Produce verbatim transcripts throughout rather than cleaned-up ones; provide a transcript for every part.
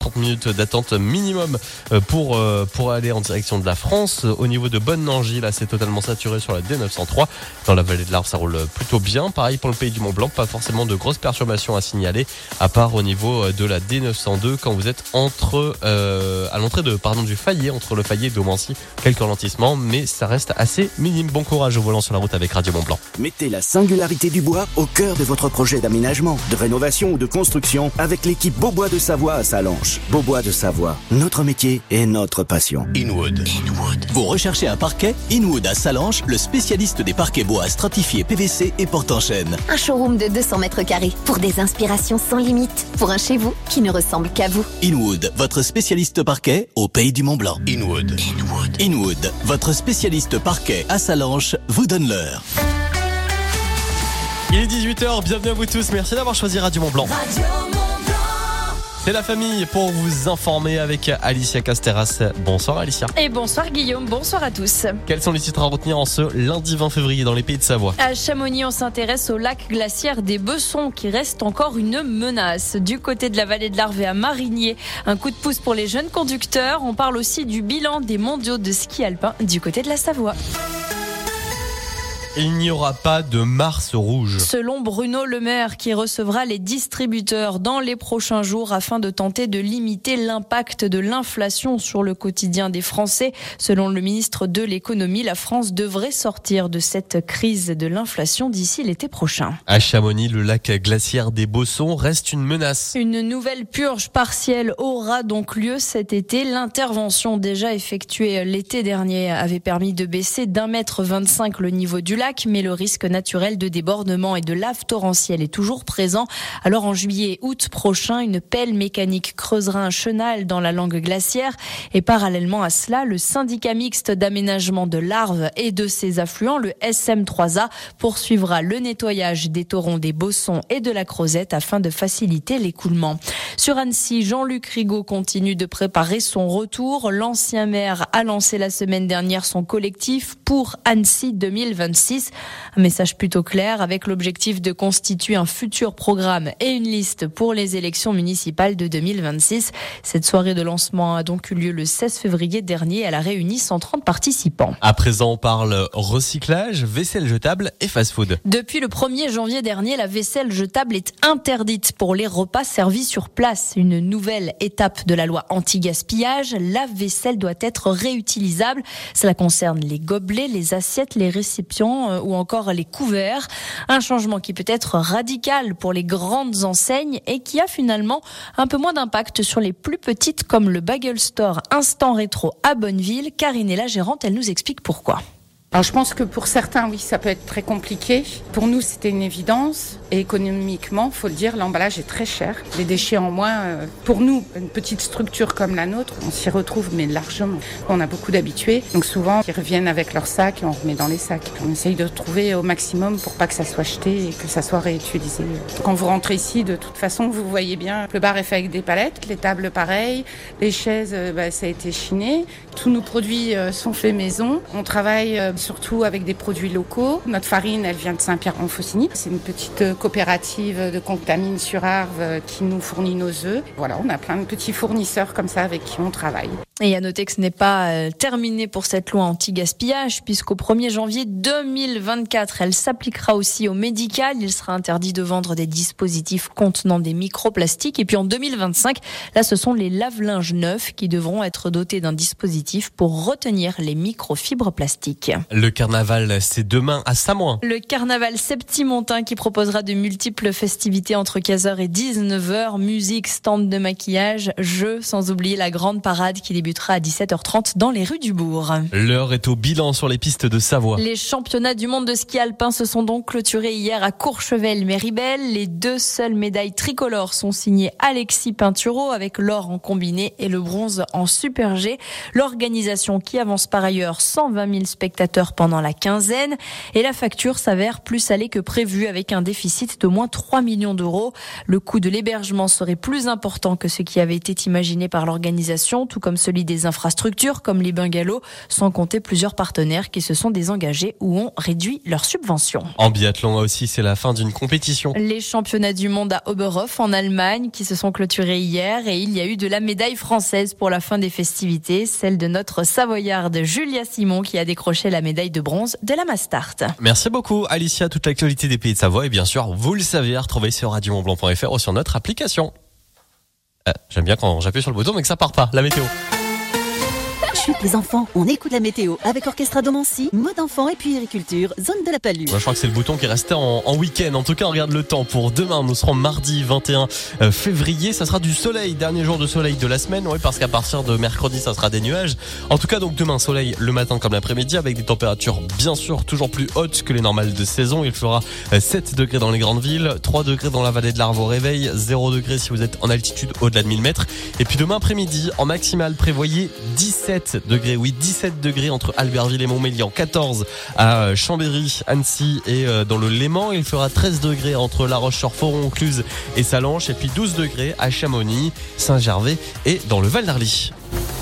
trente minutes d'attente minimum pour, pour aller en direction de la France. Au niveau de Bonne-Nangy, là, c'est totalement saturé sur la D neuf cent trois. Dans la vallée de l'Arve, ça roule plutôt bien. Pareil pour le pays du Mont-Blanc, pas forcément de grosses perturbations à signaler, à part au niveau de la D neuf cent deux quand vous êtes entre, euh, à l'entrée de, pardon, du Fayet, entre le Fayet et Domancy. Quelques ralentissements, mais ça reste assez minime. Bon courage au volant sur la route avec Radio Mont-Blanc. Mettez la singularité du bois au cœur de votre projet d'aménagement, de rénovation ou de construction avec l'équipe Beaubois de Savoie à Sallanches. Beaubois de Savoie, notre métier et notre passion. Inwood. Inwood. Vous recherchez un parquet? Inwood à Sallanches, le spécialiste des parquets bois stratifiés P V C et porte-en-chaîne. Un showroom de deux cents mètres carrés pour des inspirations sans limite. Pour un chez vous qui ne ressemble qu'à vous. Inwood, votre spécialiste parquet au pays du Mont-Blanc. Inwood. Inwood. Inwood, votre spécialiste parquet à Sallanches, vous donne l'heure. Il est dix-huit heures, bienvenue à vous tous. Merci d'avoir choisi Radio Mont-Blanc. Radio Mont-Blanc. C'est la famille pour vous informer avec Alicia Casteras. Bonsoir Alicia. Et bonsoir Guillaume, bonsoir à tous. Quels sont les titres à retenir en ce lundi vingt février dans les Pays de Savoie? À Chamonix, on s'intéresse au lac glaciaire des Bessons qui reste encore une menace. Du côté de la vallée de l'Arve et à Marigné, un coup de pouce pour les jeunes conducteurs. On parle aussi du bilan des mondiaux de ski alpin du côté de la Savoie. Il n'y aura pas de mars rouge. Selon Bruno Le Maire, qui recevra les distributeurs dans les prochains jours afin de tenter de limiter l'impact de l'inflation sur le quotidien des Français. Selon le ministre de l'économie, la France devrait sortir de cette crise de l'inflation d'ici l'été prochain. À Chamonix, le lac glaciaire des Bessons reste une menace. Une nouvelle purge partielle aura donc lieu cet été. L'intervention déjà effectuée l'été dernier avait permis de baisser d'un mètre vingt-cinq le niveau du lac. Lac, mais le risque naturel de débordement et de lave torrentielle est toujours présent. Alors en juillet et août prochain, une pelle mécanique creusera un chenal dans la langue glaciaire et parallèlement à cela, le syndicat mixte d'aménagement de l'Arve et de ses affluents, le S M trois A, poursuivra le nettoyage des torrents des Bossons et de la Crozette afin de faciliter l'écoulement. Sur Annecy, Jean-Luc Rigaud continue de préparer son retour. L'ancien maire a lancé la semaine dernière son collectif pour Annecy deux mille vingt-six. Un message plutôt clair avec l'objectif de constituer un futur programme et une liste pour les élections municipales de deux mille vingt-six. Cette soirée de lancement a donc eu lieu le seize février dernier. Elle a réuni cent trente participants. À présent, on parle recyclage, vaisselle jetable et fast-food. Depuis le premier janvier dernier, la vaisselle jetable est interdite pour les repas servis sur place. Une nouvelle étape de la loi anti-gaspillage. La vaisselle doit être réutilisable. Cela concerne les gobelets, les assiettes, les réceptions ou encore les couverts. Un changement qui peut être radical pour les grandes enseignes et qui a finalement un peu moins d'impact sur les plus petites comme le Bagel Store Instant Rétro à Bonneville. Karine est la gérante, elle nous explique pourquoi. Alors je pense que pour certains, oui, ça peut être très compliqué. Pour nous, c'était une évidence. Et économiquement, faut le dire, l'emballage est très cher. Les déchets en moins, euh, pour nous, une petite structure comme la nôtre, on s'y retrouve, mais largement. On a beaucoup d'habitués. Donc souvent, ils reviennent avec leurs sacs et on remet dans les sacs. On essaye de trouver au maximum pour pas que ça soit jeté et que ça soit réutilisé. Quand vous rentrez ici, de toute façon, vous voyez bien, le bar est fait avec des palettes, les tables pareil, les chaises, euh, bah, ça a été chiné. Tous nos produits euh, sont faits maison. On travaille euh, surtout avec des produits locaux. Notre farine, elle vient de Saint-Pierre-en-Faucigny. C'est une petite coopérative de Contamine sur Arve qui nous fournit nos œufs. Voilà, on a plein de petits fournisseurs comme ça avec qui on travaille. Et à noter que ce n'est pas terminé pour cette loi anti-gaspillage, puisqu'au premier janvier deux mille vingt-quatre, elle s'appliquera aussi au médical. Il sera interdit de vendre des dispositifs contenant des microplastiques. Et puis en deux mille vingt-cinq, là, ce sont les lave-linges neufs qui devront être dotés d'un dispositif pour retenir les microfibres plastiques. Le carnaval, c'est demain à Samoin. Le carnaval septimontain qui proposera de multiples festivités entre quinze heures et dix-neuf heures. Musique, stand de maquillage, jeux, sans oublier la grande parade qui débutera à dix-sept heures trente dans les rues du bourg. L'heure est au bilan sur les pistes de Savoie. Les championnats du monde de ski alpin se sont donc clôturés hier à Courchevel-Méribel. Les deux seules médailles tricolores sont signées Alexis Pinturo avec l'or en combiné et le bronze en super G. L'organisation qui avance par ailleurs cent vingt mille spectateurs pendant la quinzaine et la facture s'avère plus salée que prévu avec un déficit d'au moins trois millions d'euros. Le coût de l'hébergement serait plus important que ce qui avait été imaginé par l'organisation, tout comme celui celui des infrastructures comme les bungalows, sans compter plusieurs partenaires qui se sont désengagés ou ont réduit leurs subventions. En biathlon aussi, c'est la fin d'une compétition. Les championnats du monde à Oberhof en Allemagne qui se sont clôturés hier et il y a eu de la médaille française pour la fin des festivités, celle de notre Savoyarde Julia Simon qui a décroché la médaille de bronze de la Mastart. Merci beaucoup Alicia, toute l'actualité des Pays de Savoie et bien sûr, vous le savez, à retrouver sur radio mont blanc point f r ou sur notre application. Euh, j'aime bien quand j'appuie sur le bouton mais que ça part pas, la météo. Chut les enfants, on écoute la météo avec Orchestra Domancy, mode enfant et puériculture, zone de la Palue. Moi, je crois que c'est le bouton qui restait en, en week-end. En tout cas, on regarde le temps pour demain. Nous serons mardi vingt et un février. Ça sera du soleil, dernier jour de soleil de la semaine. Oui, parce qu'à partir de mercredi, ça sera des nuages. En tout cas, donc demain, soleil le matin comme l'après-midi avec des températures bien sûr toujours plus hautes que les normales de saison. Il fera sept degrés dans les grandes villes, trois degrés dans la vallée de l'Arve au réveil, zéro degré si vous êtes en altitude au-delà de mille mètres. Et puis demain après-midi, en maximale, prévoyez dix-sept degrés, oui dix-sept degrés entre Albertville et Montmélian, quatorze à Chambéry, Annecy et dans le Léman. Il fera treize degrés entre La Roche-sur-Foron, Cluse et Sallanches et puis douze degrés à Chamonix, Saint-Gervais et dans le Val d'Arly.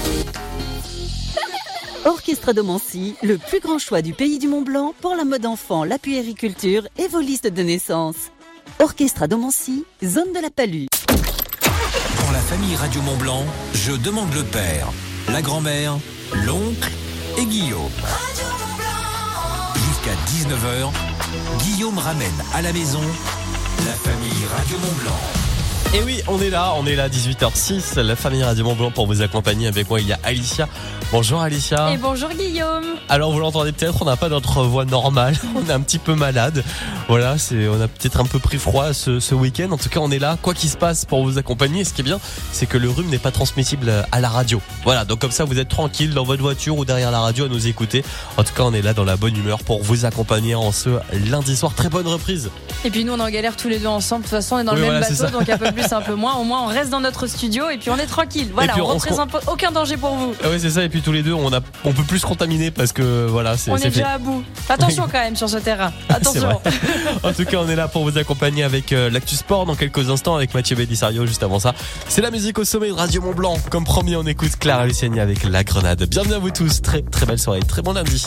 Orchestra Domancy, le plus grand choix du pays du Mont-Blanc pour la mode enfant, la puériculture et vos listes de naissance. Orchestra Domancy, zone de la Palue. Pour la famille Radio Mont-Blanc, je demande le père, la grand-mère, l'oncle et Guillaume. Jusqu'à dix-neuf heures, Guillaume ramène à la maison la famille Radio Mont-Blanc. Et oui, on est là, on est là, dix-huit heures six, la famille Radio Mont-Blanc pour vous accompagner. Avec moi, il y a Alicia. Bonjour Alicia. Et bonjour Guillaume. Alors vous l'entendez peut-être, on n'a pas notre voix normale, on est un petit peu malade. Voilà, c'est, on a peut-être un peu pris froid ce, ce week-end. En tout cas, on est là, quoi qu'il se passe, pour vous accompagner. Et ce qui est bien, c'est que le rhume n'est pas transmissible à la radio. Voilà, donc comme ça, vous êtes tranquille dans votre voiture ou derrière la radio à nous écouter. En tout cas, on est là dans la bonne humeur pour vous accompagner en ce lundi soir. Très bonne reprise. Et puis nous, on est en galère tous les deux ensemble. De toute façon, on est dans oui, le même voilà, bateau, donc un peu plus, un peu moins. Au moins, on reste dans notre studio et puis on est tranquille. Voilà, puis, on, on ne représente se... aucun danger pour vous. Ah oui, c'est ça. Et puis tous les deux, on a, on peut plus se contaminer parce que voilà, c'est. On c'est est fait. déjà à bout. Attention quand même sur ce terrain. Attention. En tout cas, on est là pour vous accompagner avec euh, l'actu sport dans quelques instants avec Mathieu Bellisario. Juste avant ça, c'est la musique au sommet de Radio Mont-Blanc. Comme promis, on écoute Clara Luciani avec La Grenade. Bienvenue à vous tous. Très très belle soirée, très bon lundi.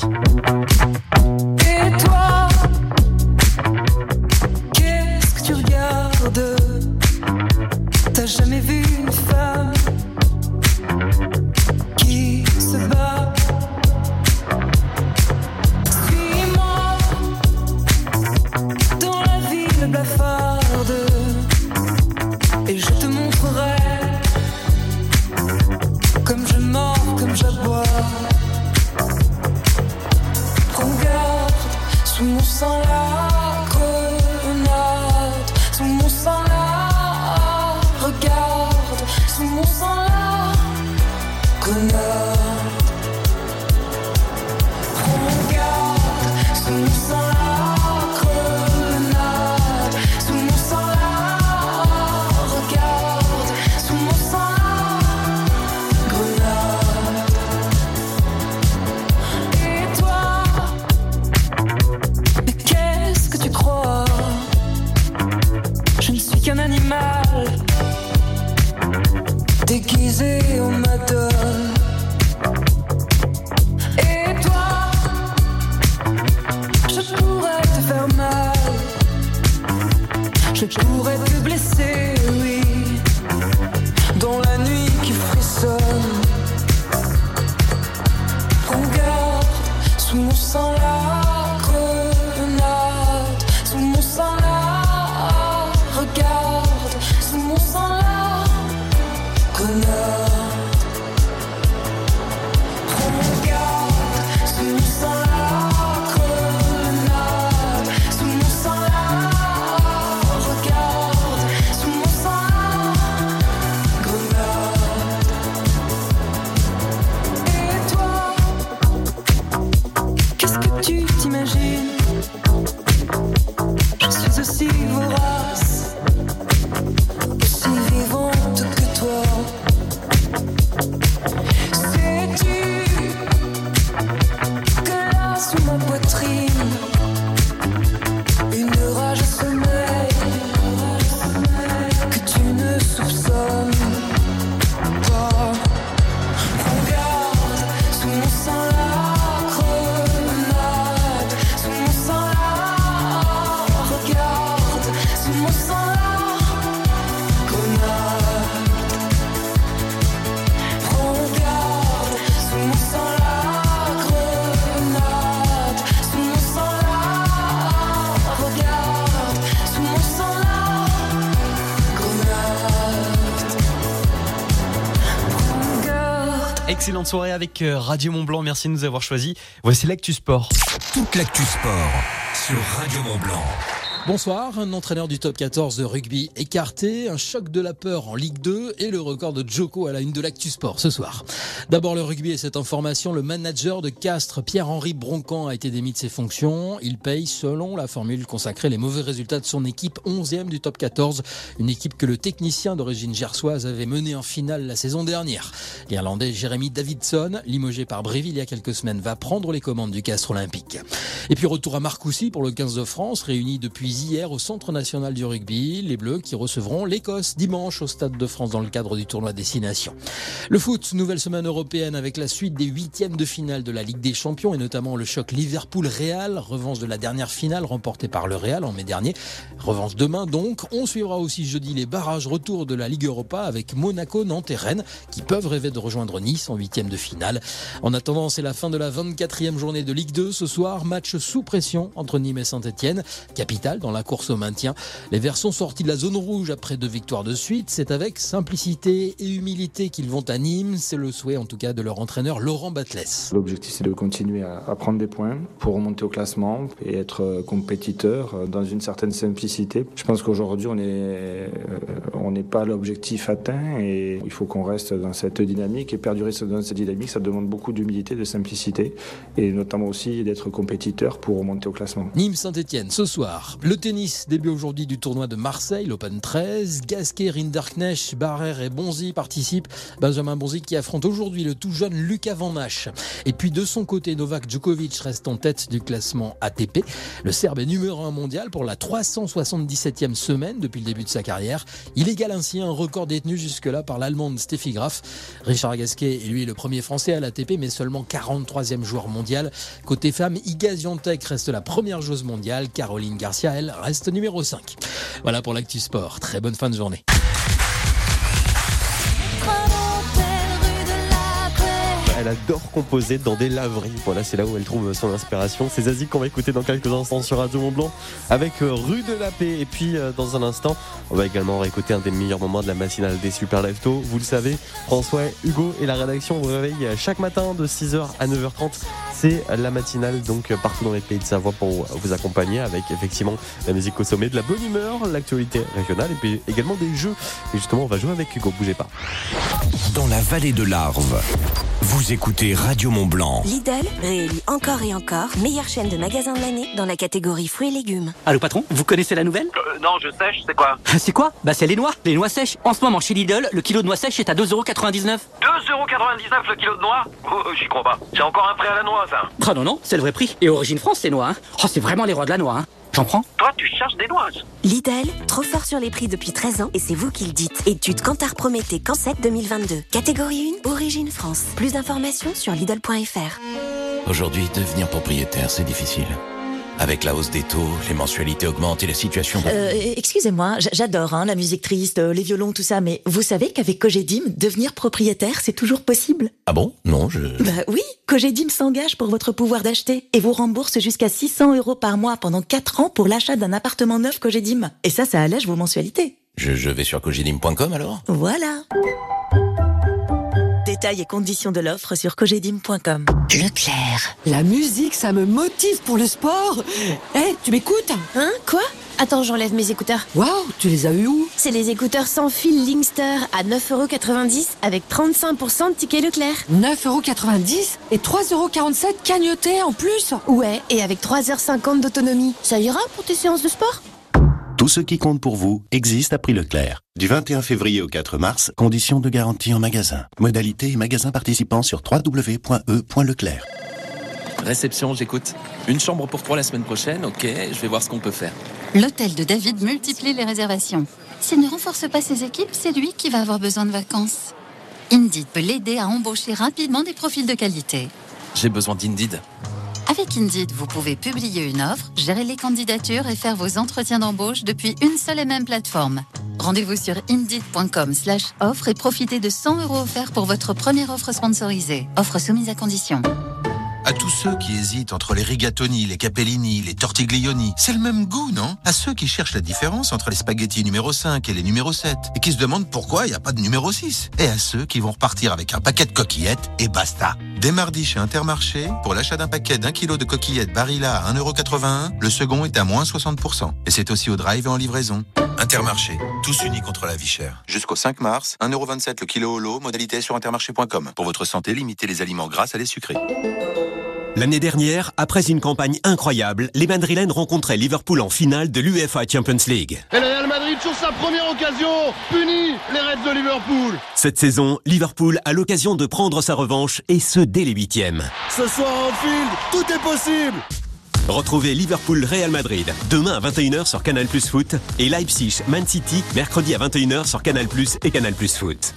Et toi, qu'est-ce que tu regardes? T'as jamais vu une femme qui se bat? Suis-moi dans la ville blafarde et je te montrerai comme je mords, comme j'aboie. Regarde sous mon sang la grenade, sous mon sang la regarde, sous mon sang la grenade. Regarde sous mon sang la grenade, sous mon sang la regarde, sous mon sang la grenade. Et toi, mais qu'est-ce que tu crois? Je ne suis qu'un animal déguisé en madone. Et toi, je pourrais te faire mal, je pourrais te blesser, oui, dans la nuit qui frissonne. Regarde sous mon sang la grenade, sous mon sang la regarde, sous mon sang la grenade. Excellente soirée avec Radio Mont-Blanc. Merci de nous avoir choisis. Voici l'actu sport. Toute l'actu sport sur Radio Mont-Blanc. Bonsoir, un entraîneur du top quatorze de rugby écarté, un choc de la peur en Ligue deux et le record de Joko à la une de l'actu sport ce soir. D'abord le rugby et cette information, le manager de Castres, Pierre-Henri Broncan, a été démis de ses fonctions. Il paye, selon la formule consacrée, les mauvais résultats de son équipe, onzième du top quatorze, une équipe que le technicien d'origine gersoise avait menée en finale la saison dernière. L'Irlandais Jeremy Davidson, limogé par Bréville il y a quelques semaines, va prendre les commandes du Castres olympique. Et puis retour à Marcoussis pour le quinze de France, réuni depuis hier au Centre national du rugby, les Bleus qui recevront l'Écosse dimanche au Stade de France dans le cadre du tournoi Destination. Le foot, nouvelle semaine européenne avec la suite des huitièmes de finale de la Ligue des Champions et notamment le choc Liverpool-Real, revanche de la dernière finale remportée par le Real en mai dernier. Revanche demain donc. On suivra aussi jeudi les barrages retour de la Ligue Europa avec Monaco, Nantes et Rennes qui peuvent rêver de rejoindre Nice en huitièmes de finale. En attendant, c'est la fin de la vingt-quatrième journée de Ligue deux ce soir, match sous pression entre Nîmes et Saint-Etienne, capitale dans la course au maintien. Les Verts sont sortis de la zone rouge après deux victoires de suite. C'est avec simplicité et humilité qu'ils vont à Nîmes. C'est le souhait en tout cas de leur entraîneur Laurent Batles. L'objectif c'est de continuer à, à prendre des points pour remonter au classement et être compétiteur dans une certaine simplicité. Je pense qu'aujourd'hui on est, on n'est pas à l'objectif atteint et il faut qu'on reste dans cette dynamique et perdurer dans cette dynamique. Ça demande beaucoup d'humilité, de simplicité et notamment aussi d'être compétiteur pour remonter au classement. Nîmes-Saint-Etienne ce soir. Le tennis, début aujourd'hui du tournoi de Marseille, l'Open treize. Gasquet, Rinderknecht, Barrère et Bonzi participent. Benjamin Bonzi qui affronte aujourd'hui le tout jeune Lucas Van Nâche. Et puis de son côté, Novak Djokovic reste en tête du classement A T P. Le Serbe est numéro un mondial pour la trois cent soixante-dix-septième semaine depuis le début de sa carrière. Il égale ainsi un record détenu jusque-là par l'Allemande Steffi Graf. Richard Gasquet est lui le premier français à l'A T P mais seulement quarante-troisième joueur mondial. Côté femmes, Iga Swiatek reste la première joueuse mondiale. Caroline Garcia, elle, reste numéro cinq. Voilà pour l'actu sport. Très bonne fin de journée. Elle adore composer dans des laveries. Voilà, c'est là où elle trouve son inspiration. C'est Zazie qu'on va écouter dans quelques instants sur Radio Mont-Blanc avec Rue de la Paix. Et puis, dans un instant, on va également réécouter un des meilleurs moments de la matinale des Super Leftos. Vous le savez, François, Hugo et la rédaction vous réveillent chaque matin de six heures à neuf heures trente. C'est la matinale, donc partout dans les pays de Savoie pour vous accompagner avec effectivement la musique au sommet, de la bonne humeur, l'actualité régionale et puis également des jeux. Et justement, on va jouer avec Hugo. Bougez pas. Dans la vallée de l'Arve, vous écoutez Radio Mont-Blanc. Lidl réélu encore et encore meilleure chaîne de magasins de l'année dans la catégorie fruits et légumes. Allô patron, vous connaissez la nouvelle ? euh, Non, je sèche, c'est quoi ? C'est quoi ? Bah c'est les noix, les noix sèches. En ce moment chez Lidl, le kilo de noix sèches est à deux euros quatre-vingt-dix-neuf. deux euros quatre-vingt-dix-neuf le kilo de noix ? Oh, j'y crois pas. C'est encore un prêt à la noix, ça. Ah non, non, c'est le vrai prix. Et Origine France, les noix, hein. Oh, c'est vraiment les rois de la noix, hein. J'en prends ? Toi, tu cherches des noix. Lidl, trop fort sur les prix depuis treize ans et c'est vous qui le dites. Étude Kantar Prométhée Cansec deux mille vingt-deux. Catégorie un, Origine France. Plus d'informations sur Lidl point F R. Aujourd'hui, devenir propriétaire, c'est difficile. Avec la hausse des taux, les mensualités augmentent et la situation... De... Euh, excusez-moi, j'adore hein, la musique triste, les violons, tout ça, mais vous savez qu'avec Cogedim, devenir propriétaire, c'est toujours possible ? Ah bon ? Non, je... Bah oui, Cogedim s'engage pour votre pouvoir d'acheter et vous rembourse jusqu'à six cents euros par mois pendant quatre ans pour l'achat d'un appartement neuf Cogedim. Et ça, ça allège vos mensualités. Je, je vais sur cogedim point com alors ? Voilà. Détails et conditions de l'offre sur cogedim point com. Leclerc. La musique, ça me motive pour le sport. Eh, hey, tu m'écoutes ? Hein ? Quoi ? Attends, j'enlève mes écouteurs. Waouh, tu les as eu où ? C'est les écouteurs sans fil Linkster à neuf euros quatre-vingt-dix avec trente-cinq pour cent de tickets Leclerc. neuf euros quatre-vingt-dix et trois euros quarante-sept cagnotés en plus ? Ouais, et avec trois heures cinquante d'autonomie. Ça ira pour tes séances de sport ? Tout ce qui compte pour vous existe à prix Leclerc. Du vingt et un février au quatre mars, conditions de garantie en magasin. Modalité et magasins participants sur w w w point e point leclerc. Réception, j'écoute. Une chambre pour trois la semaine prochaine, ok, je vais voir ce qu'on peut faire. L'hôtel de David multiplie les réservations. S'il ne renforce pas ses équipes, c'est lui qui va avoir besoin de vacances. Indeed peut l'aider à embaucher rapidement des profils de qualité. J'ai besoin d'Indeed. Avec Indeed, vous pouvez publier une offre, gérer les candidatures et faire vos entretiens d'embauche depuis une seule et même plateforme. Rendez-vous sur indeed point com slash offre et profitez de cent euros offerts pour votre première offre sponsorisée. Offre soumise à condition. À tous ceux qui hésitent entre les rigatoni, les capellini, les tortiglioni, c'est le même goût, non? À ceux qui cherchent la différence entre les spaghettis numéro cinq et les numéro sept et qui se demandent pourquoi il n'y a pas de numéro six. Et à ceux qui vont repartir avec un paquet de coquillettes et basta. Dès mardi chez Intermarché, pour l'achat d'un paquet d'un kilo de coquillettes Barilla à un euro quatre-vingt-un, le second est à moins soixante pour cent. Et c'est aussi au drive et en livraison. Intermarché, tous unis contre la vie chère. Jusqu'au cinq mars, un euro vingt-sept le kilo au lot, modalité sur intermarché point com. Pour votre santé, limitez les aliments gras à les sucrés. L'année dernière, après une campagne incroyable, les Madrilènes rencontraient Liverpool en finale de l'U E F A Champions League. Et le Real Madrid sur sa première occasion punit les Reds de Liverpool. Cette saison, Liverpool a l'occasion de prendre sa revanche et ce dès les huitièmes. Ce soir à Anfield, tout est possible. Retrouvez Liverpool Real Madrid demain à vingt et une heures sur Canal Plus Foot et Leipzig Man City mercredi à vingt et une heures sur Canal Plus et Canal Plus Foot.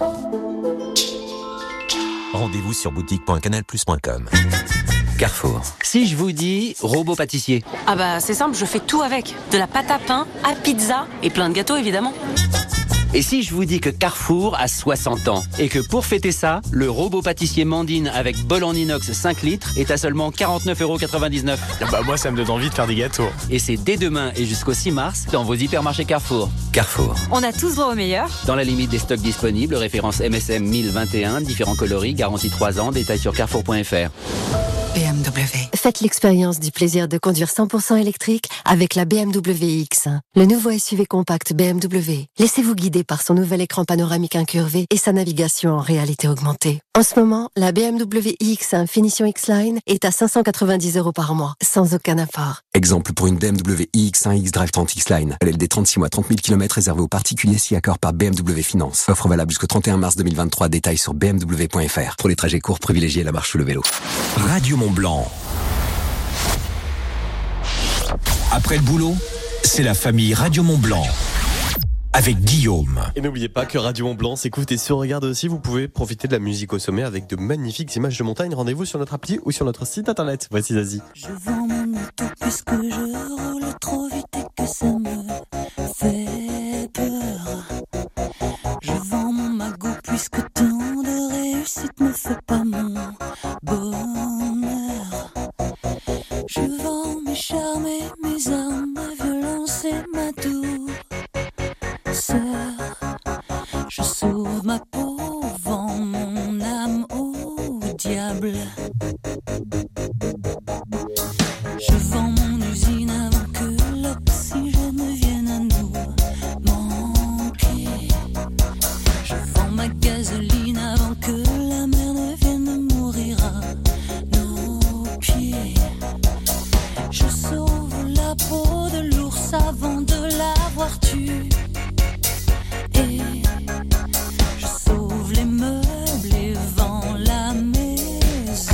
Rendez-vous sur boutique point canal plus point com. Carrefour. Si je vous dis robot pâtissier. Ah bah c'est simple, je fais tout avec. De la pâte à pain à pizza et plein de gâteaux évidemment. Et si je vous dis que Carrefour a soixante ans et que pour fêter ça, le robot pâtissier Mandine avec bol en inox cinq litres est à seulement quarante-neuf euros quatre-vingt-dix-neuf. Bah moi ça me donne envie de faire des gâteaux. Et c'est dès demain et jusqu'au six mars dans vos hypermarchés Carrefour. Carrefour. On a tous droit au meilleur. Dans la limite des stocks disponibles, référence M S M mille vingt et un, différents coloris, garantie trois ans, détails sur carrefour point f r. B M W. Faites l'expérience du plaisir de conduire cent pour cent électrique avec la B M W X. Le nouveau S U V compact B M W. Laissez-vous guider par son nouvel écran panoramique incurvé et sa navigation en réalité augmentée. En ce moment, la B M W X finition X-Line est à cinq cent quatre-vingt-dix euros par mois, sans aucun apport. Exemple pour une B M W iX un X-Drive trente X-Line. L L D trente-six mois, trente mille kilomètres réservé aux particuliers si accord par B M W Finance. Offre valable jusqu'au trente et un mars deux mille vingt-trois. Détails sur b m w point f r. Pour les trajets courts, privilégiez la marche ou le vélo. Radio Mont-Blanc. Après le boulot, c'est la famille Radio Mont-Blanc. Avec Guillaume. Et n'oubliez pas que Radio Mont-Blanc s'écoute et se regarde aussi. Vous pouvez profiter de la musique au sommet avec de magnifiques images de montagne. Rendez-vous sur notre appli ou sur notre site internet. Voici Zazie. Je vends mon auto puisque je roule trop vite et que ça me fait peur. Je vends mon magot puisque tant de réussite me fait pas mon bonheur. Je vends mes charmes et mes armes, ma violence et ma douceur. Je sauve ma peau, vends mon âme au diable. Je vends mon usine avant que l'oxygène vienne à nous manquer. Je vends ma gasoline avant que la mer ne vienne mourir à nos pieds. Je sauve la peau de l'ours avant de l'avoir tué. Et je sauve les meubles et vends la maison.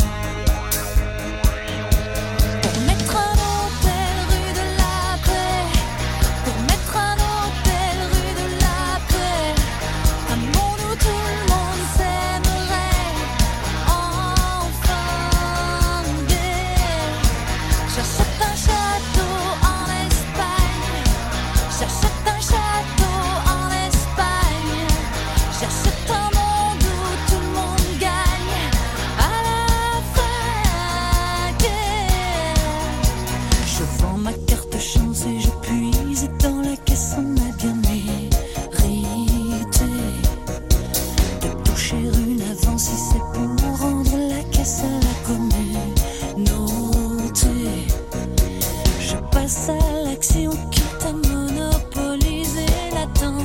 Pour mettre un hôtel rue de la paix, pour mettre un hôtel rue de la paix, un monde où tout le monde s'aimerait enfin guère. J'achète un château en Espagne, j'achète un château en Espagne, j'achète un monde où tout le monde gagne à la fin guerre. Je vends ma carte chance et je puise dans la caisse, on a bien mérité de toucher une avance si c'est pour rendre la caisse à la communauté. Je passe à l'action quitte à monopoliser l'attention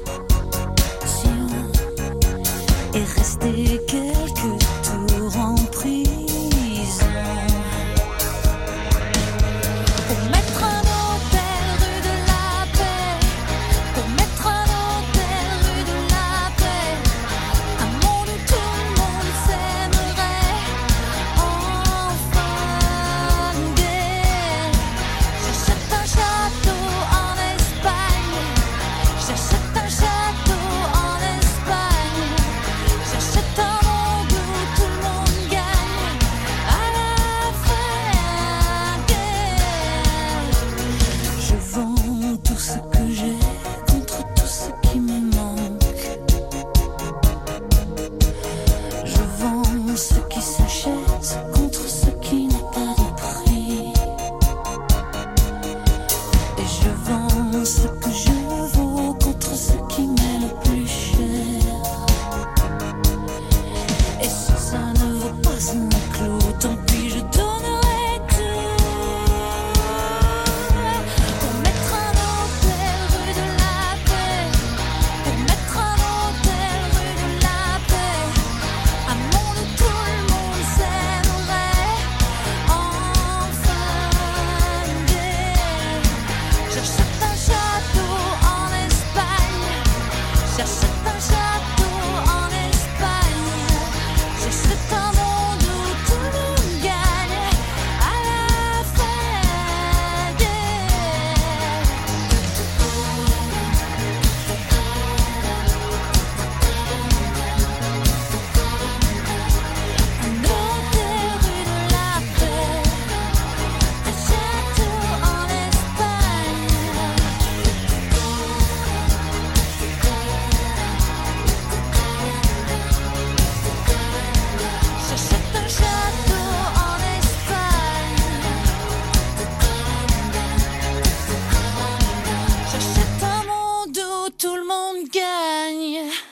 et rester quelques tours en prison. Pour mettre un hôtel rue de la paix, pour mettre un hôtel rue de la paix, un monde où tout le monde s'aimerait enfin guerre. J'achète un château en Espagne, j'achète un château en Espagne, j'achète un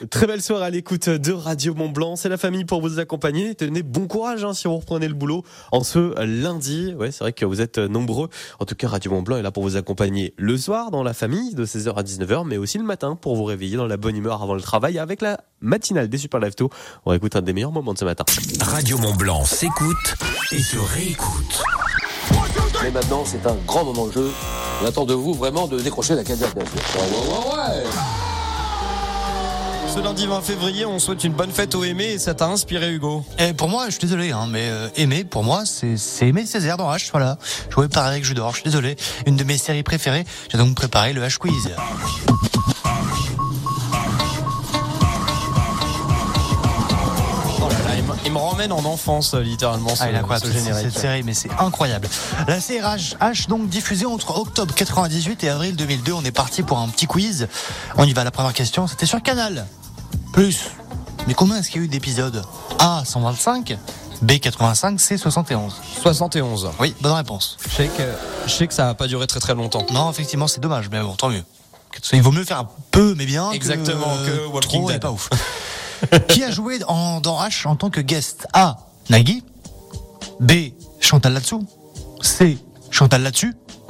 Très belle soirée à l'écoute de Radio Mont-Blanc. C'est la famille pour vous accompagner. Tenez bon courage hein, si vous reprenez le boulot en ce lundi. Ouais, c'est vrai que vous êtes nombreux. En tout cas, Radio Mont-Blanc est là pour vous accompagner le soir dans la famille de seize heures à dix-neuf heures, mais aussi le matin pour vous réveiller dans la bonne humeur avant le travail avec la matinale des Super Live Tôt. On écoute un des meilleurs moments de ce matin. Radio Mont-Blanc s'écoute et se réécoute. Mais maintenant, c'est un grand moment de jeu. On attend de vous vraiment de décrocher la cadette, bien sûr. Ouais, ouais, ouais, ouais. Ce lundi vingt février, on souhaite une bonne fête aux Aimés et ça t'a inspiré, Hugo? Et pour moi, je suis désolé, hein, mais euh, Aimé, pour moi, c'est, c'est Aimé Césaire dans H, voilà. Joué par Eric Judor, je suis désolé. Une de mes séries préférées. J'ai donc préparé le H Quiz. Il me ramène en enfance, littéralement, ce, ah, il a quoi, ce cette, générique. Cette série, mais c'est incroyable. La série H, H, donc diffusée entre octobre quatre-vingt-dix-huit et avril deux mille deux. On est parti pour un petit quiz. On y va, la première question. C'était sur Canal Plus. Mais combien est-ce qu'il y a eu d'épisodes? A, cent vingt-cinq. B, quatre-vingt-cinq. C, soixante et onze. soixante et onze. Oui, bonne réponse. Je sais que, je sais que ça n'a pas duré très très longtemps. Non, effectivement, c'est dommage, mais bon, tant mieux. Il vaut mieux faire peu, mais bien. Exactement, que, que Walking trop Dead. Et pas ouf. Qui a joué en, dans H en tant que guest? A, Nagui. B, Chantal là-dessous. C, Chantal là-dessus.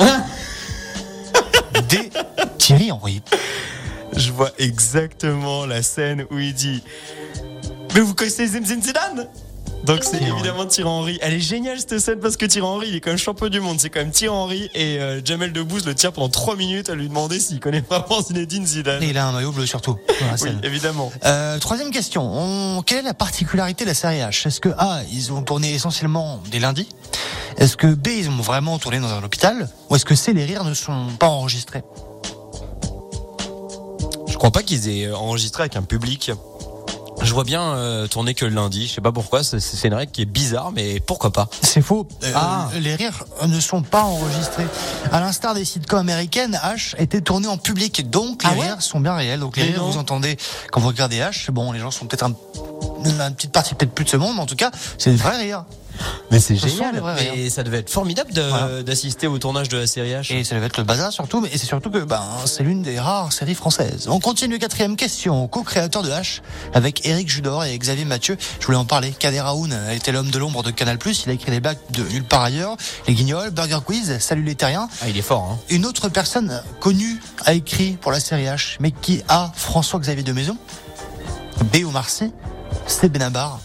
D, Thierry Henry. Je vois exactement la scène où il dit mais vous connaissez Zinedine Zidane? Donc c'est Thierry évidemment Henry. Thierry Henry. Elle est géniale cette scène parce que Thierry Henry il est quand même champion du monde. C'est quand même Thierry Henry et euh, Jamel Debbouze le tire pendant trois minutes à lui demander s'il connaît vraiment Zinedine Zidane. Et il a un maillot bleu surtout. Dans la scène. Oui, évidemment. Euh, troisième question. On... Quelle est la particularité de la série H? Est-ce que A, ils ont tourné essentiellement des lundis? Est-ce que B, ils ont vraiment tourné dans un hôpital? Ou est-ce que C, les rires ne sont pas enregistrés? Je crois pas qu'ils aient enregistré avec un public. Je vois bien euh, tourner que le lundi. Je sais pas pourquoi. C'est, c'est une règle qui est bizarre, mais pourquoi pas? C'est faux. Euh, Ah. Les rires ne sont pas enregistrés. À l'instar des sitcoms américaines, H était tourné en public, donc les Ah ouais rires sont bien réels. Donc les Mais rires, non. vous entendez quand vous regardez H. Bon, les gens sont peut-être un, une petite partie peut-être plus de ce monde, mais en tout cas, c'est des vrais rires. Mais c'est Ce sont génial. des vrais rires. Et ça devait être formidable de, Voilà. d'assister au tournage de la série H. Et ça devait être le bazar surtout, mais et c'est surtout que ben c'est l'une des rares séries françaises. On continue, quatrième question. Co-créateur de H avec Eric Judor et Xavier Mathieu. Je voulais en parler. Kader Aoun a été l'homme de l'ombre de Canal+. Il a écrit les blagues de Nulle part ailleurs, Les Guignols, Burger Quiz, Salut les Terriens. Ah, il est fort, hein. Une autre personne connue a écrit pour la série H, mais qui a François-Xavier de Maison. B, Omar Sy. C, Benabar.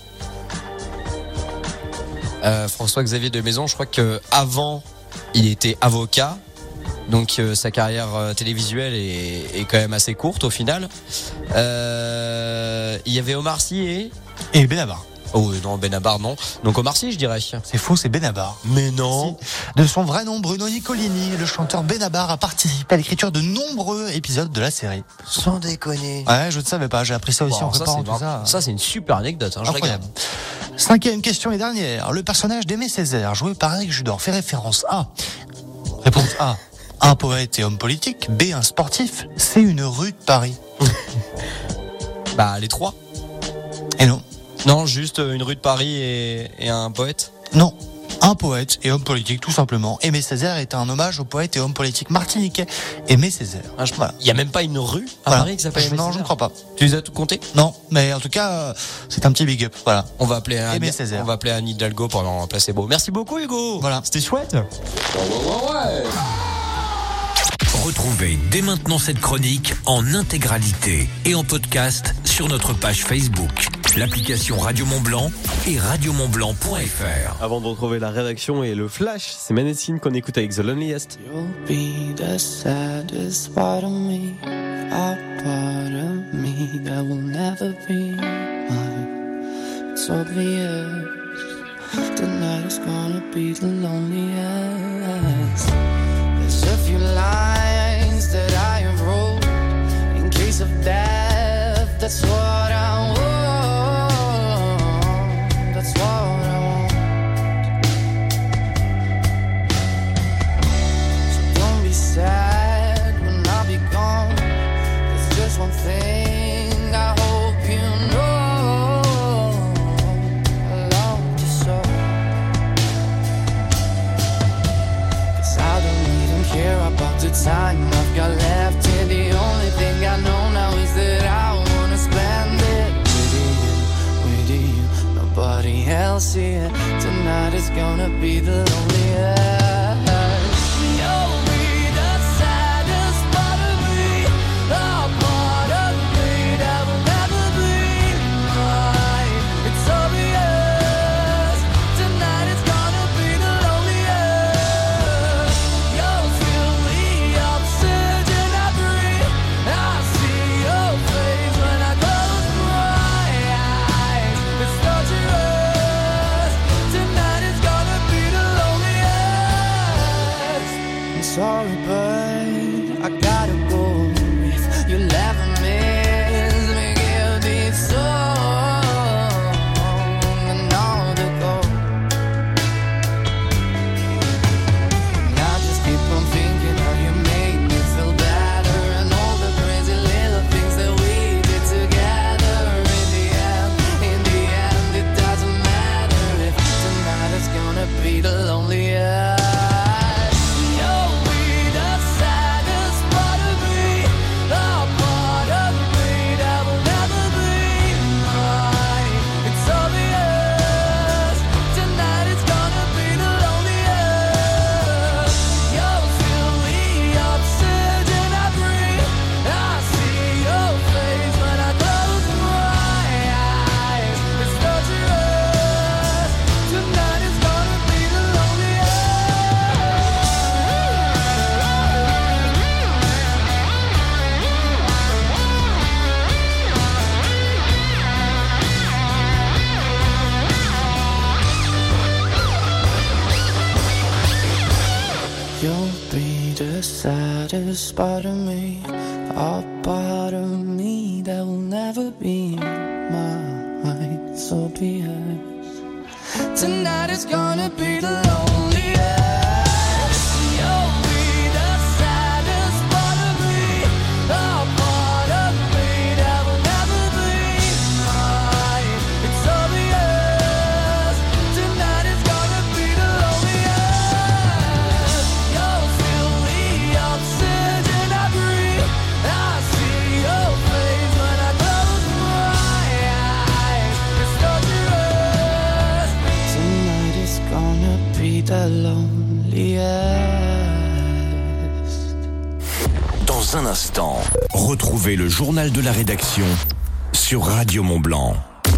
Euh, François-Xavier de Maison, je crois que avant, il était avocat. Donc euh, sa carrière euh, télévisuelle est, est quand même assez courte au final. Euh, il y avait Omar Sy et... Et Benabar. Oh non, Benabar non. Donc Omar Sy, je dirais. C'est faux, c'est Benabar. Mais non. De son vrai nom, Bruno Nicolini, le chanteur Benabar a participé à l'écriture de nombreux épisodes de la série. Sans déconner. Ouais, je ne savais pas, j'ai appris ça aussi Bon, en ça, préparant c'est tout ça. ça, c'est une super anecdote. Hein, je Incroyable. regarde. Cinquième question et dernière. Le personnage d'Aimé Césaire, joué par Eric Judor, fait référence à... Réponse A, un poète et homme politique. B, un sportif. C, une rue de Paris. Bah les trois. Et non. Non, juste une rue de Paris et, et un poète. Non. Un poète et homme politique, tout simplement. Aimé Césaire est un hommage au poète et homme politique martiniquais Aimé Césaire. Ah, je... Voilà. Il y a même pas une rue à Voilà. Paris qui s'appelle Aimé Non, Césaire. je ne crois pas. Tu les as tout comptés? Non, mais en tout cas, euh, c'est un petit big up. Voilà. On va appeler Anne, Aimé Césaire. on va appeler Anne Hidalgo pendant Placebo. Merci beaucoup Hugo. Voilà. C'était chouette. Ouais, ouais, ouais. Retrouvez dès maintenant cette chronique en intégralité et en podcast sur notre page Facebook, l'application Radio Mont-Blanc et radio mont blanc point f r. Avant de retrouver la rédaction et le flash, c'est Maneskin qu'on écoute avec The Loneliest. You'll be the saddest part of me, a part of me that will never be mine. It's obvious tonight is gonna be the loneliest. There's a few lines that I have wrote in case of death. That's what I want. That's what I want. So don't be sad when I'll be gone. There's just one thing I hope you know. I love you so. 'Cause I don't even care about the time I've got left here. The only thing I know now is that I wanna spend nobody else here. Tonight is gonna be the loneliest. You'll be the saddest part of me, a part of me that will never be mine. It's obvious. Tonight is gonna be the loneliest. You'll feel the oxygen I breathe. I see your face when I close my eyes. It's torturous. Tonight is gonna be the loneliest. I'm sorry, but I gotta go. If you never miss me, give me song and all to go. And I just keep on thinking how you make me feel better, and all the crazy little things that we did together. In the end, in the end, it doesn't matter if tonight is gonna be the loneliest. You'll be the saddest part of me, a part of me that will never be mine. It's obvious. Tonight is gonna be the loneliest. You'll feel the oxygen I breathe. I see your face when I close my eyes. It's torturous. Tonight is gonna be the loneliest. You'll be the saddest part of me, a part of me that will never be mine. It's obvious. Tonight is gonna be the loneliest. You'll be the saddest part of me, a part of me that will never be mine. It's obvious. Tonight is gonna be the loneliest. You'll feel the oxygen I breathe. I see your face when I close my eyes. It's torturous. Tonight is gonna be the loneliest. Dans un instant, retrouvez le journal de la rédaction sur Radio Mont-Blanc.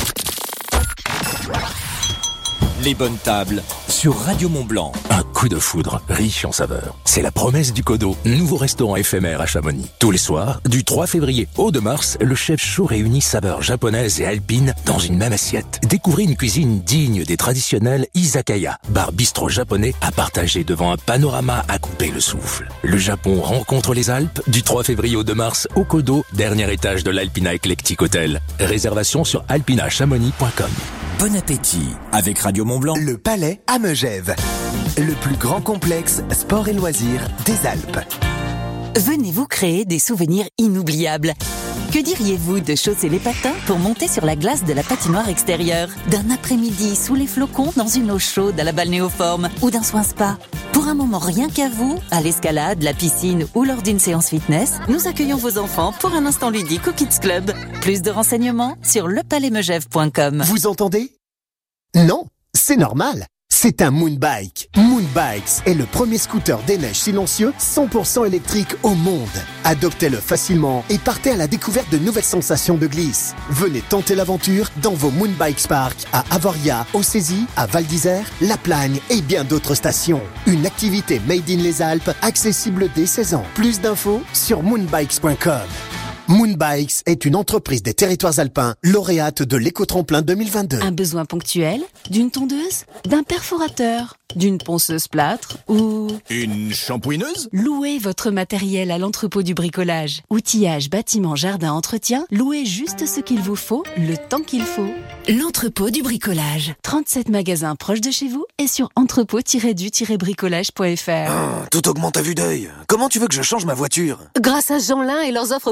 Les bonnes tables sur Radio Mont-Blanc. Un coup de foudre, riche en saveurs. C'est la promesse du Kodo, nouveau restaurant éphémère à Chamonix. Tous les soirs, du trois février au deux mars, le chef chaud réunit saveurs japonaises et alpines dans une même assiette. Découvrez une cuisine digne des traditionnels izakaya, bar bistrot japonais à partager devant un panorama à couper le souffle. Le Japon rencontre les Alpes du trois février au deux mars au Kodo, dernier étage de l'Alpina Eclectic Hotel. Réservation sur alpina chamonix point com. Bon appétit avec Radio Mont-Blanc. Le Palais à Megève, le plus grand complexe sport et loisirs des Alpes. Venez vous créer des souvenirs inoubliables. Que diriez-vous de chausser les patins pour monter sur la glace de la patinoire extérieure, d'un après-midi sous les flocons dans une eau chaude à la balnéoforme ou d'un soin spa? Pour un moment rien qu'à vous, à l'escalade, la piscine ou lors d'une séance fitness, nous accueillons vos enfants pour un instant ludique au Kids Club. Plus de renseignements sur le palais megève point com. Vous entendez? Non, c'est normal. C'est un Moonbike. Moonbikes est le premier scooter des neiges silencieux cent pour cent électrique au monde. Adoptez-le facilement et partez à la découverte de nouvelles sensations de glisse. Venez tenter l'aventure dans vos Moonbikes Park à Avoria, au Césis, à Val d'Isère, La Plagne et bien d'autres stations. Une activité made in les Alpes, accessible dès seize ans. Plus d'infos sur moonbikes point com. Moonbikes est une entreprise des territoires alpins, lauréate de l'éco-tremplin deux mille vingt-deux. Un besoin ponctuel? D'une tondeuse? D'un perforateur? D'une ponceuse plâtre? Ou... une shampouineuse? Louez votre matériel à l'entrepôt du bricolage. Outillage, bâtiment, jardin, entretien, louez juste ce qu'il vous faut, le temps qu'il faut. L'entrepôt du bricolage. trente-sept magasins proches de chez vous et sur entrepôt tiret du tiret bricolage point f r. Ah, tout augmente à vue d'œil. Comment tu veux que je change ma voiture? Grâce à Jeanlin et leurs offres pouvoir d'achat.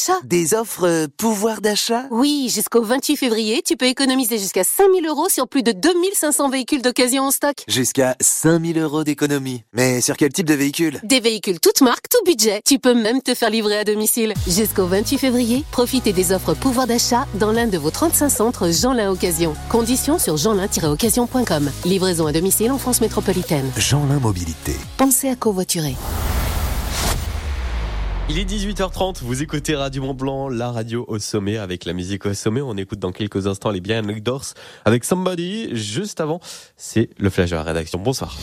d'achat. Des offres euh, pouvoir d'achat? Oui, jusqu'au vingt-huit février, tu peux économiser jusqu'à cinq mille euros sur plus de deux mille cinq cents véhicules d'occasion en stock. Jusqu'à cinq mille euros d'économie. Mais sur quel type de véhicule? Des véhicules toutes marques, tout budget. Tu peux même te faire livrer à domicile. Jusqu'au vingt-huit février, profitez des offres pouvoir d'achat dans l'un de vos trente-cinq centres Jeanlin Occasion. Conditions sur jeanlin tiret occasion point com. Livraison à domicile en France métropolitaine. Jeanlin Mobilité. Pensez à covoiturer. Il est dix-huit heures trente, vous écoutez Radio Mont-Blanc, la radio au sommet avec la musique au sommet. On écoute dans quelques instants les Behind Locked Doors avec Somebody. Juste avant, c'est le flash de la rédaction. Bonsoir.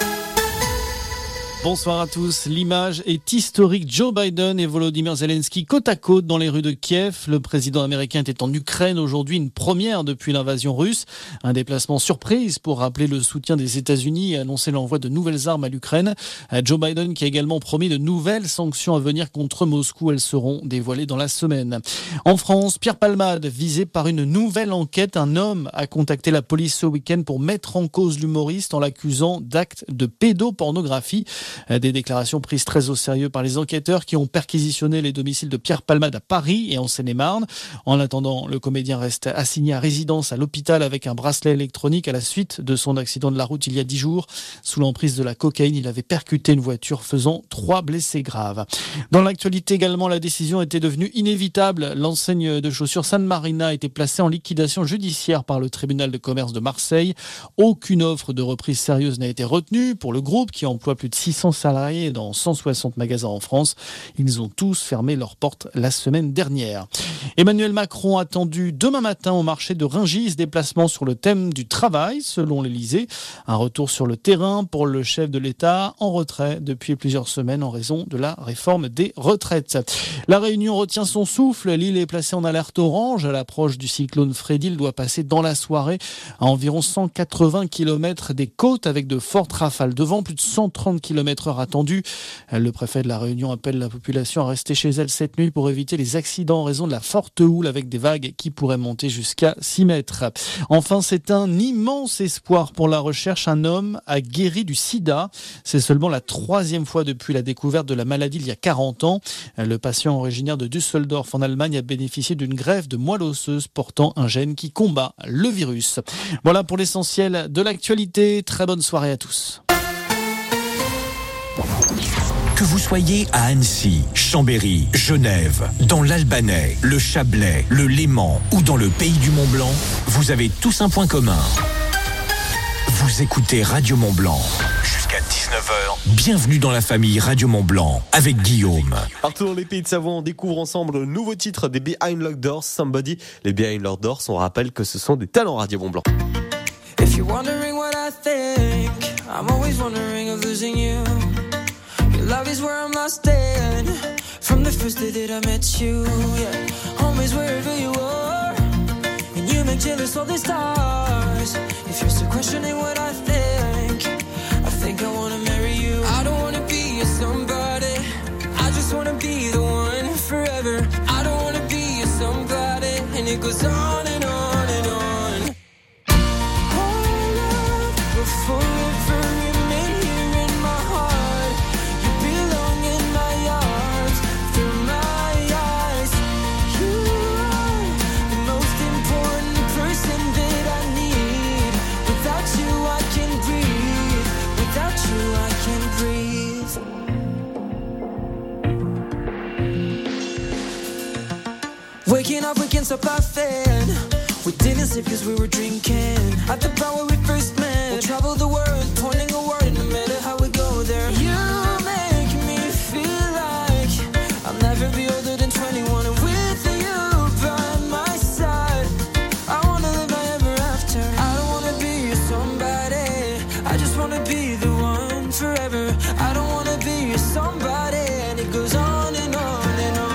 Bonsoir à tous. L'image est historique. Joe Biden et Volodymyr Zelensky côte à côte dans les rues de Kiev. Le président américain était en Ukraine aujourd'hui, une première depuis l'invasion russe. Un déplacement surprise pour rappeler le soutien des États-Unis et annoncer l'envoi de nouvelles armes à l'Ukraine. Joe Biden qui a également promis de nouvelles sanctions à venir contre Moscou. Elles seront dévoilées dans la semaine. En France, Pierre Palmade, visé par une nouvelle enquête. Un homme a contacté la police ce week-end pour mettre en cause l'humoriste en l'accusant d'actes de pédopornographie. Des déclarations prises très au sérieux par les enquêteurs qui ont perquisitionné les domiciles de Pierre Palmade à Paris et en Seine-et-Marne. En attendant, le comédien reste assigné à résidence à l'hôpital avec un bracelet électronique à la suite de son accident de la route il y a dix jours. Sous l'emprise de la cocaïne, il avait percuté une voiture faisant trois blessés graves. Dans l'actualité également, la décision était devenue inévitable. L'enseigne de chaussures San Marina a été placée en liquidation judiciaire par le tribunal de commerce de Marseille. Aucune offre de reprise sérieuse n'a été retenue pour le groupe qui emploie plus de six cents salariés dans cent soixante magasins en France. Ils ont tous fermé leurs portes la semaine dernière. Emmanuel Macron attendu demain matin au marché de Rungis, déplacement sur le thème du travail selon l'Élysée. Un retour sur le terrain pour le chef de l'État en retrait depuis plusieurs semaines en raison de la réforme des retraites. La Réunion retient son souffle. L'île est placée en alerte orange à l'approche du cyclone Freddy. Il doit passer dans la soirée à environ cent quatre-vingts kilomètres des côtes avec de fortes rafales de vent, plus de cent trente kilomètres heure attendus. Le préfet de la Réunion appelle la population à rester chez elle cette nuit pour éviter les accidents en raison de la forte houle avec des vagues qui pourraient monter jusqu'à six mètres. Enfin, c'est un immense espoir pour la recherche. Un homme a guéri du sida. C'est seulement la troisième fois depuis la découverte de la maladie il y a quarante ans. Le patient originaire de Düsseldorf en Allemagne a bénéficié d'une greffe de moelle osseuse portant un gène qui combat le virus. Voilà pour l'essentiel de l'actualité. Très bonne soirée à tous. Que vous soyez à Annecy, Chambéry, Genève, dans l'Albanais, le Chablais, le Léman ou dans le pays du Mont-Blanc, vous avez tous un point commun. Vous écoutez Radio Mont-Blanc. Jusqu'à dix-neuf heures. Bienvenue dans la famille Radio Mont-Blanc avec Guillaume. Partout dans les pays de Savoie, on découvre ensemble le nouveau titre des Behind Locked Doors, Somebody. Les Behind Locked Doors, on rappelle que ce sont des talents Radio Mont-Blanc. If you're wondering what I think, I'm always wondering of losing you. Your love is where I'm lost in. From the first day that I met you, yeah. Home is wherever you are, and you make jealous all the stars. If you're still questioning what I think, I think I wanna marry you. I don't wanna be a somebody, I just wanna be the one forever. I don't wanna be a somebody, and it goes on and on and on. Our love will forever remain here in my heart. You belong in my arms, through my eyes. You are the most important person that I need. Without you I can breathe, without you I can breathe. Waking up, we can't stop laughing. We didn't sleep cause we were drinking. At the bar where we first met, we'll travel the world, pointing a word, no matter how we go there. You make me feel like I'll never be older than twenty-one. And with you by my side, I wanna live my ever after. I don't wanna be somebody, I just wanna be the one forever. I don't wanna be somebody, and it goes on and on and on.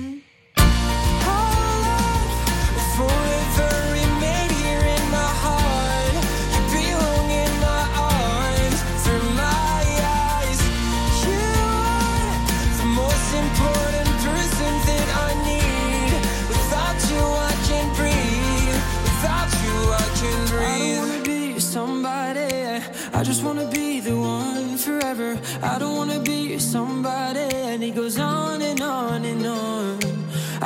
Forever remain here in my heart. You belong in my arms, through my eyes. You are the most important person that I need. Without you I can't breathe, without you I can breathe. I don't wanna be somebody, I just wanna be the one forever. I don't wanna be somebody, and it goes on and on and on.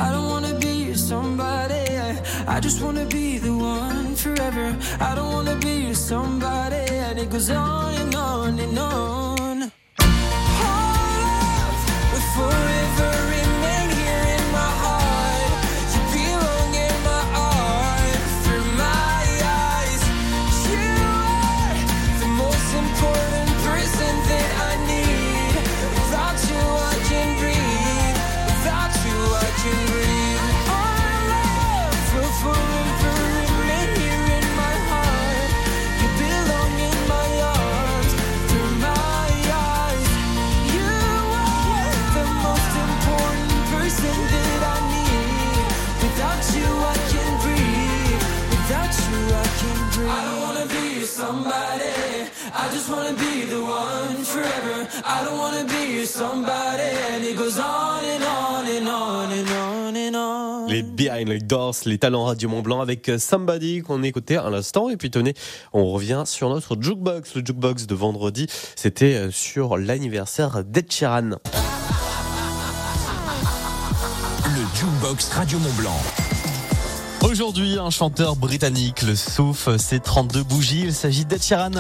somebody. I just wanna be the one forever. I don't wanna be your somebody. And it goes on and on and on. Our love will forever remain here in my heart. You belong in my heart. Through my eyes, you are the most important person that I need. Without you I can breathe. Without you I can breathe. Our love will forever remain here in my heart. You belong in my arms. Through my eyes, you are the most important person that I need. Without you I can breathe. Without you I can breathe. I don't wanna be somebody. I just wanna be the one forever. I don't wanna be somebody. And it goes on and on and on and on and on. Les Behind the Doors, les talents Radio Mont Blanc avec Somebody qu'on écoutait à l'instant. Et puis tenez, on revient sur notre jukebox. Le jukebox de vendredi, c'était sur l'anniversaire d'Ed Sheeran. Le jukebox Radio Mont Blanc. Aujourd'hui, un chanteur britannique le souffle ses trente-deux bougies. Il s'agit d'Ed Sheeran.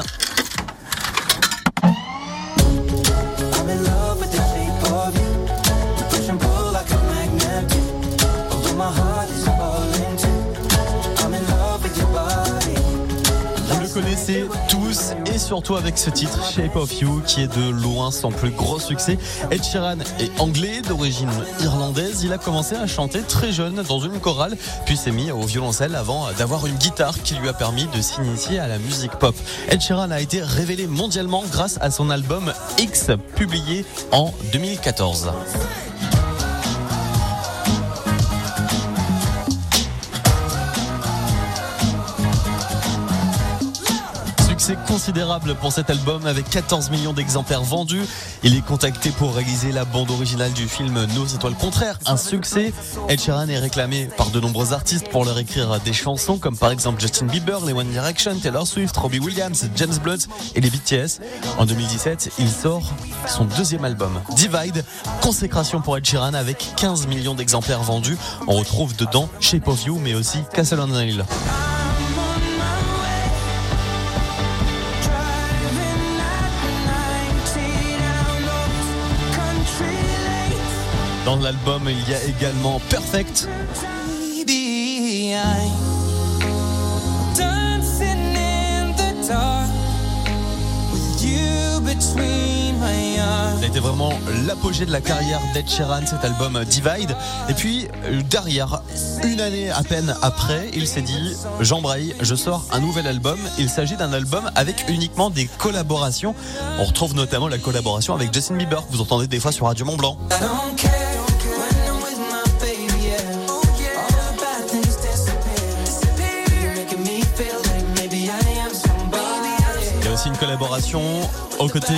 I'm in love with the shape of you. You push and pull like a magnet. Although my heart is falling too. I'm in love with your body. Vous le connaissez tous et surtout avec ce titre Shape of You qui est de loin son plus gros succès. Ed Sheeran est anglais d'origine irlandaise. Il a commencé à chanter très jeune dans une chorale puis s'est mis au violoncelle avant d'avoir une guitare qui lui a permis de s'initier à la musique pop. Ed Sheeran a été révélé mondialement grâce à son album X publié en deux mille quatorze. C'est considérable pour cet album avec quatorze millions d'exemplaires vendus. Il est contacté pour réaliser la bande originale du film Nos étoiles contraires, un succès. Ed Sheeran est réclamé par de nombreux artistes pour leur écrire des chansons comme par exemple Justin Bieber, les One Direction, Taylor Swift, Robbie Williams, James Blunt et les B T S. En deux mille dix-sept, il sort son deuxième album, Divide, consécration pour Ed Sheeran avec quinze millions d'exemplaires vendus. On retrouve dedans Shape of You mais aussi Castle on Hill. Dans l'album, il y a également Perfect. Baby, I'm dancing in the dark with you between my arms. Ça a été vraiment l'apogée de la carrière d'Ed Sheeran, cet album Divide. Et puis, derrière, une année à peine après, il s'est dit « J'embraye, je sors un nouvel album ». Il s'agit d'un album avec uniquement des collaborations. On retrouve notamment la collaboration avec Justin Bieber, que vous entendez des fois sur Radio Mont Blanc. Il y a aussi une collaboration aux côtés,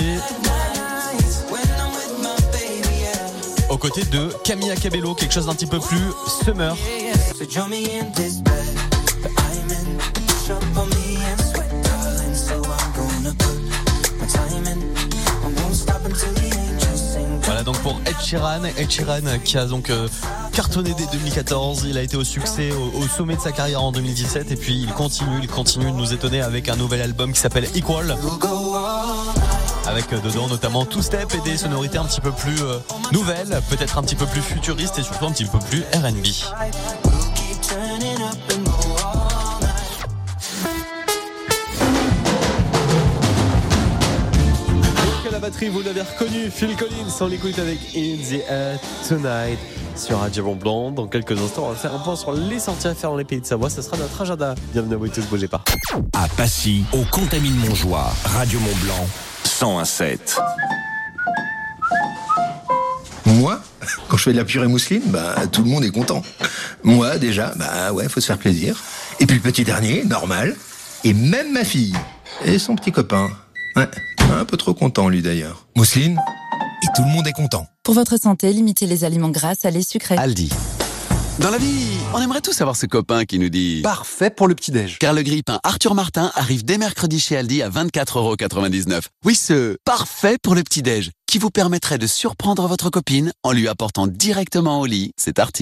aux côtés de Camila Cabello, quelque chose d'un petit peu plus summer. Voilà donc pour Ed Sheeran, Ed Sheeran qui a donc euh, cartonné dès deux mille quatorze, il a été au succès, au, au sommet de sa carrière en deux mille dix-sept et puis il continue, il continue de nous étonner avec un nouvel album qui s'appelle Equal. Avec euh, dedans notamment Two Step et des sonorités un petit peu plus euh, nouvelles, peut-être un petit peu plus futuristes et surtout un petit peu plus R and B. La batterie, vous l'avez reconnu, Phil Collins, on l'écoute avec In the Air Tonight sur Radio Mont Blanc. Dans quelques instants, on va faire un point sur les sorties à faire dans les pays de Savoie. Ce sera notre agenda. Bienvenue à vous tous, bougez pas. À Passy, au Contamine-Montjoie, Radio Mont Blanc, cent un virgule sept. Moi, quand je fais de la purée mousseline, bah, tout le monde est content. Moi, déjà, bah ouais, faut se faire plaisir. Et puis le petit dernier, normal. Et même ma fille. Et son petit copain. Ouais. Un peu trop content, lui, d'ailleurs. Mousseline, et tout le monde est content. Pour votre santé, limitez les aliments gras, salés, sucrés. Aldi. Dans la vie, on aimerait tous avoir ce copain qui nous dit « Parfait pour le petit-déj ». Car le grille-pain Arthur Martin arrive dès mercredi chez Aldi à vingt-quatre euros quatre-vingt-dix-neuf. Oui, ce « parfait pour le petit-déj » qui vous permettrait de surprendre votre copine en lui apportant directement au lit ses tartines.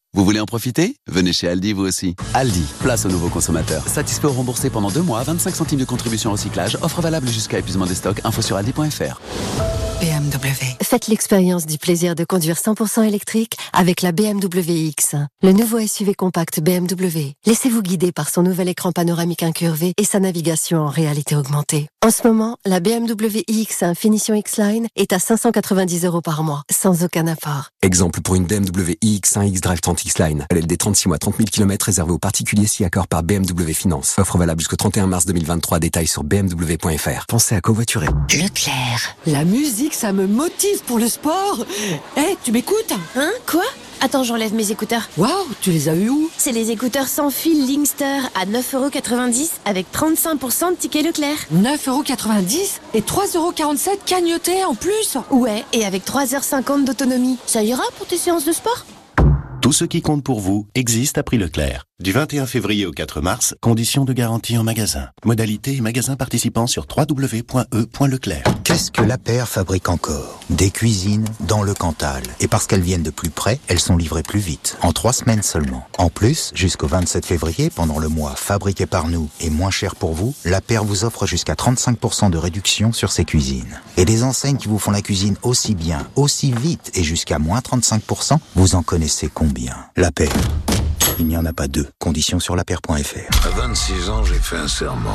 Vous voulez en profiter? Venez chez Aldi vous aussi. Aldi, place aux nouveaux consommateurs. Satisfait ou remboursé pendant deux mois, vingt-cinq centimes de contribution recyclage. Offre valable jusqu'à épuisement des stocks. Info sur aldi point fr. B M W. Faites l'expérience du plaisir de conduire cent pour cent électrique avec la B M W X, le nouveau S U V compact B M W. Laissez-vous guider par son nouvel écran panoramique incurvé et sa navigation en réalité augmentée. En ce moment, la B M W iX un finition X-Line est à cinq cent quatre-vingt-dix euros par mois, sans aucun apport. Exemple pour une B M W iX un X-Drive trente X-Line. L L D trente-six mois, trente mille kilomètres réservé aux particuliers si accord par B M W Finance. Offre valable jusqu'au trente et un mars deux mille vingt-trois. Détails sur b m w point f r. Pensez à covoiturer. Leclerc. La musique, ça me motive pour le sport. Eh, hey, tu m'écoutes? Hein? Quoi? Attends, j'enlève mes écouteurs. Waouh, tu les as eu où? C'est les écouteurs sans fil Linkster à neuf euros quatre-vingt-dix avec trente-cinq pour cent de ticket Leclerc. neuf euros quatre-vingt-dix et trois euros quarante-sept cagnotés en plus. Ouais, et avec trois heures cinquante d'autonomie. Ça ira pour tes séances de sport? Tout ce qui compte pour vous existe à prix Leclerc. Du vingt et un février au quatre mars, conditions de garantie en magasin. Modalité et magasins participants sur w w w point e point leclerc. Qu'est-ce que la paire fabrique encore? Des cuisines dans le Cantal. Et parce qu'elles viennent de plus près, elles sont livrées plus vite, en trois semaines seulement. En plus, jusqu'au vingt-sept février, pendant le mois fabriqué par nous et moins cher pour vous, la paire vous offre jusqu'à trente-cinq pour cent de réduction sur ses cuisines. Et des enseignes qui vous font la cuisine aussi bien, aussi vite et jusqu'à moins trente-cinq pour cent, vous en connaissez combien? La paire. Il n'y en a pas deux. Conditions sur la paire point f r. À vingt-six ans, j'ai fait un serment.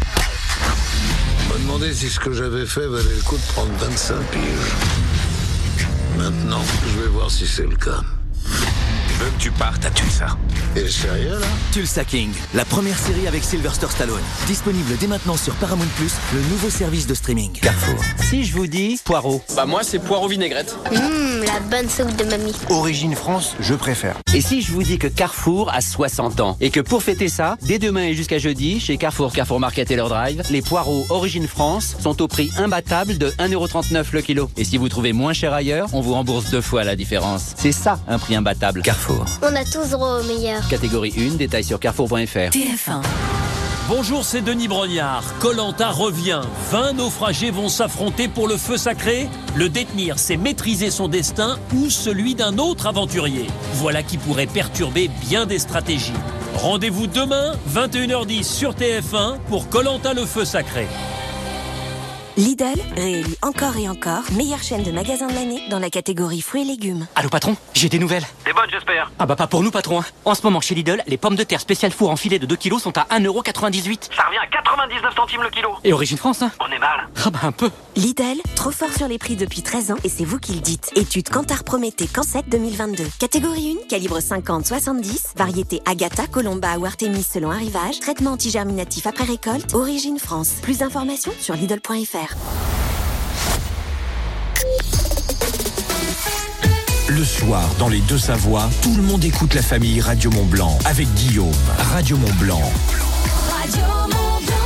On m'a demandé si ce que j'avais fait valait le coup de prendre vingt-cinq piges. Maintenant, je vais voir si c'est le cas. Je veux que tu partes à Tulsa. Et sérieux, là? Tulsa King, la première série avec Sylvester Stallone. Disponible dès maintenant sur Paramount plus, le nouveau service de streaming. Carrefour. Si je vous dis poireau. Bah moi c'est poireau vinaigrette. Mmh, la bonne soupe de mamie. Origine France, je préfère. Et si je vous dis que Carrefour a soixante ans et que pour fêter ça, dès demain et jusqu'à jeudi, chez Carrefour, Carrefour Market et leur drive, les poireaux Origine France sont au prix imbattable de un euro trente-neuf le kilo. Et si vous trouvez moins cher ailleurs, on vous rembourse deux fois la différence. C'est ça un prix imbattable. Carrefour. On a tous droit au meilleur. Catégorie un, détails sur carrefour point f r. T F un. Bonjour, c'est Denis Brognard. Koh-Lanta revient. vingt naufragés vont s'affronter pour le feu sacré. Le détenir, c'est maîtriser son destin ou celui d'un autre aventurier. Voilà qui pourrait perturber bien des stratégies. Rendez-vous demain, vingt et une heures dix sur T F un pour Koh-Lanta le feu sacré. Lidl, réélu encore et encore, meilleure chaîne de magasins de l'année dans la catégorie fruits et légumes. Allô patron, j'ai des nouvelles. Des bonnes j'espère. Ah bah pas pour nous patron. En ce moment chez Lidl, les pommes de terre spécial four en filet de deux kilos sont à un euro quatre-vingt-dix-huit. Ça revient à quatre-vingt-dix-neuf centimes le kilo. Et Origine France hein? On est mal. Ah bah un peu. Lidl, trop fort sur les prix depuis treize ans et c'est vous qui le dites. Étude Kantar Prométhée Cancet deux mille vingt-deux. Catégorie un, calibre cinquante soixante-dix, variété Agatha, Colomba ou Artemis selon arrivage, traitement antigerminatif après récolte, Origine France. Plus d'informations sur lidl point f r. Le soir, dans les Deux-Savoies, tout le monde écoute la famille Radio Mont-Blanc avec Guillaume. Radio Mont-Blanc. Radio Mont-Blanc.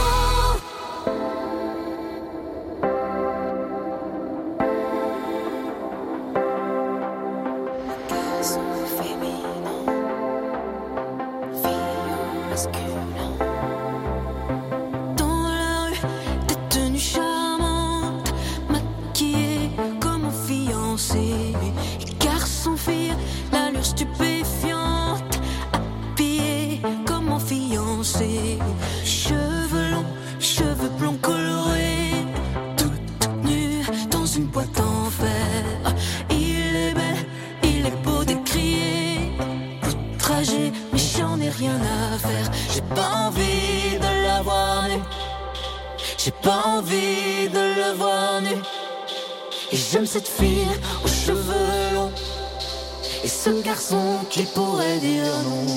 Dans la rue, des tenues charmantes, maquillées comme un fiancé. Garçon, fille, l'allure stupéfiante, habillé comme un fiancé. Cheveux longs, cheveux blonds colorés, toute nue dans une boîte en fer. Il est bel, il est beau d'écrier, outragé, mais j'en ai rien à faire. J'ai pas envie de la voir nue, j'ai pas envie de le voir nu. Et j'aime cette fille aux cheveux longs et ce garçon qui pourrait dire non.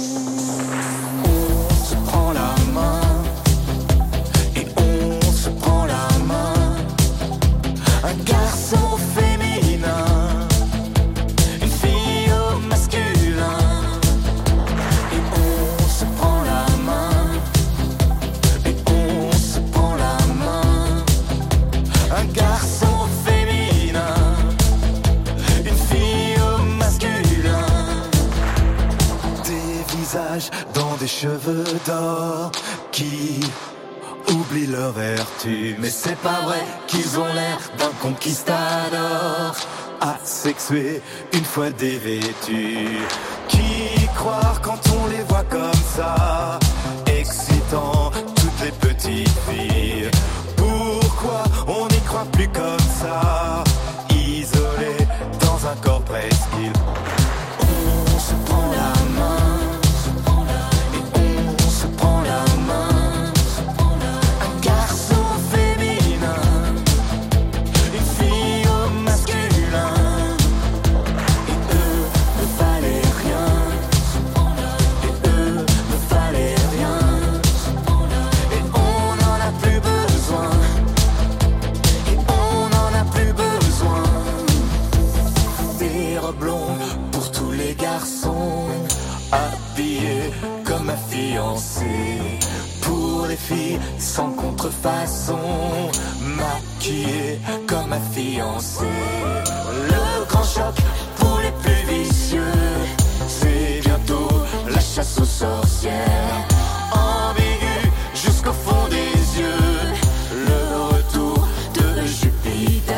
On se prend la main et on se prend la main. Un garçon féminin, une fille au masculin. Et on se prend la main et on se prend la main. Un garçon féminin, une fille au masculin. Des visages dans des cheveux d'or qui oublient leur vertu. Mais c'est pas vrai qu'ils ont l'air d'un conquistador asexué une fois dévêtu. Qui y croire quand on les voit comme ça, excitant toutes les petites filles. Pourquoi on n'y croit plus comme ça, isolé dans un corps presqu'île. On se prend la main, et on se prend la main. Un garçon féminin, une fille au masculin. Et eux ne valaient rien, et eux ne valaient rien. Et on n'en a plus besoin, et on n'en a plus besoin. Des robes blondes pour tous les garçons, habillés comme ma fiancée. Pour les filles sans contrefaçon, maquillées comme ma fiancée. Le grand choc pour les plus vicieux, c'est bientôt la chasse aux sorcières. Ambigu jusqu'au fond des yeux, le retour de Jupiter.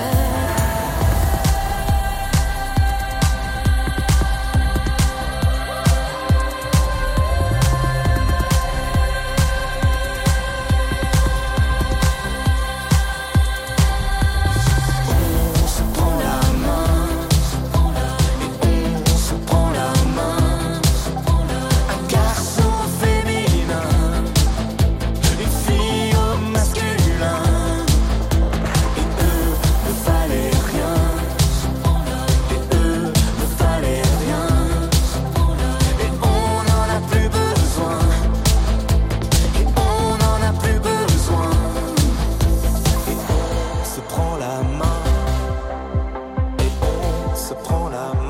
On se prend la main, et on se prend la main. Un garçon féminin, une fille au masculin. Et eux ne valaient rien, et eux ne valaient rien. Et on n'en a plus besoin, et on n'en a plus besoin. Et on se prend la main, et on se prend la main.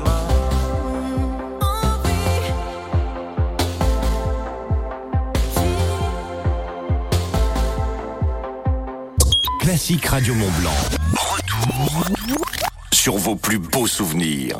Classique Radio Mont Blanc. Retour sur vos plus beaux souvenirs.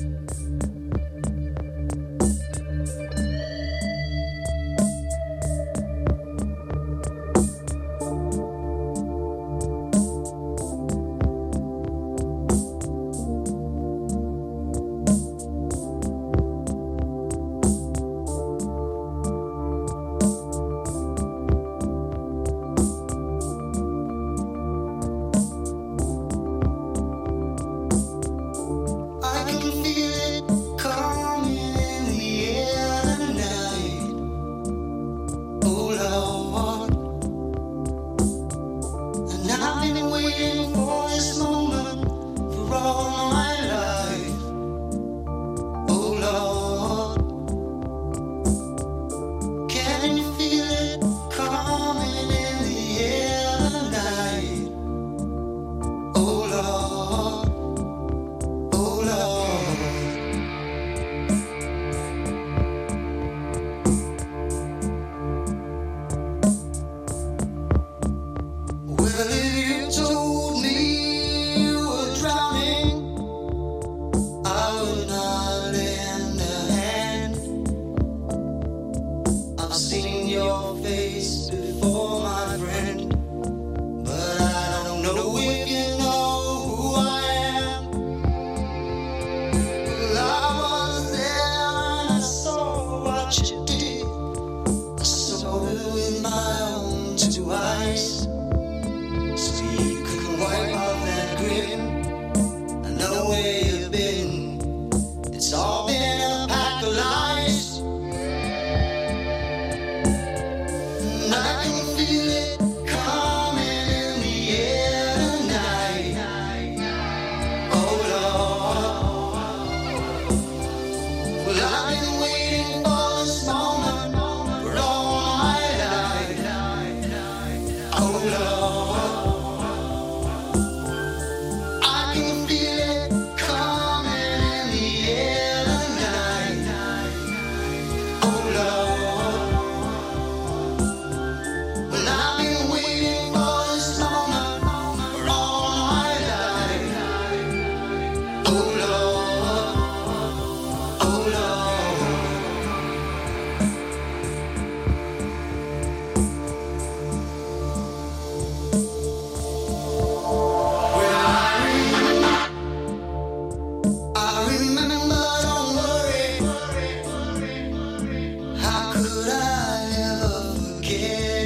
I can feel it coming in the air tonight. Oh Lord, and I've been waiting for this moment for all my life. Oh Lord, can you feel it coming in the air tonight? Oh Lord. Oh Lord, well if you told me you were drowning, I would not lend a hand. I've seen your face before, my friend, but I don't know if you know who I am. I was there and I saw what you did. I saw it with my own two eyes. So you couldn't wipe off that grin. I know where you've been. It's all been a pack of lies. And I can feel it coming in the air tonight. Oh Lord. Well, I've been waiting for this moment for all my life. Oh Lord, I can feel it coming in the air tonight. Oh Lord, well, I've been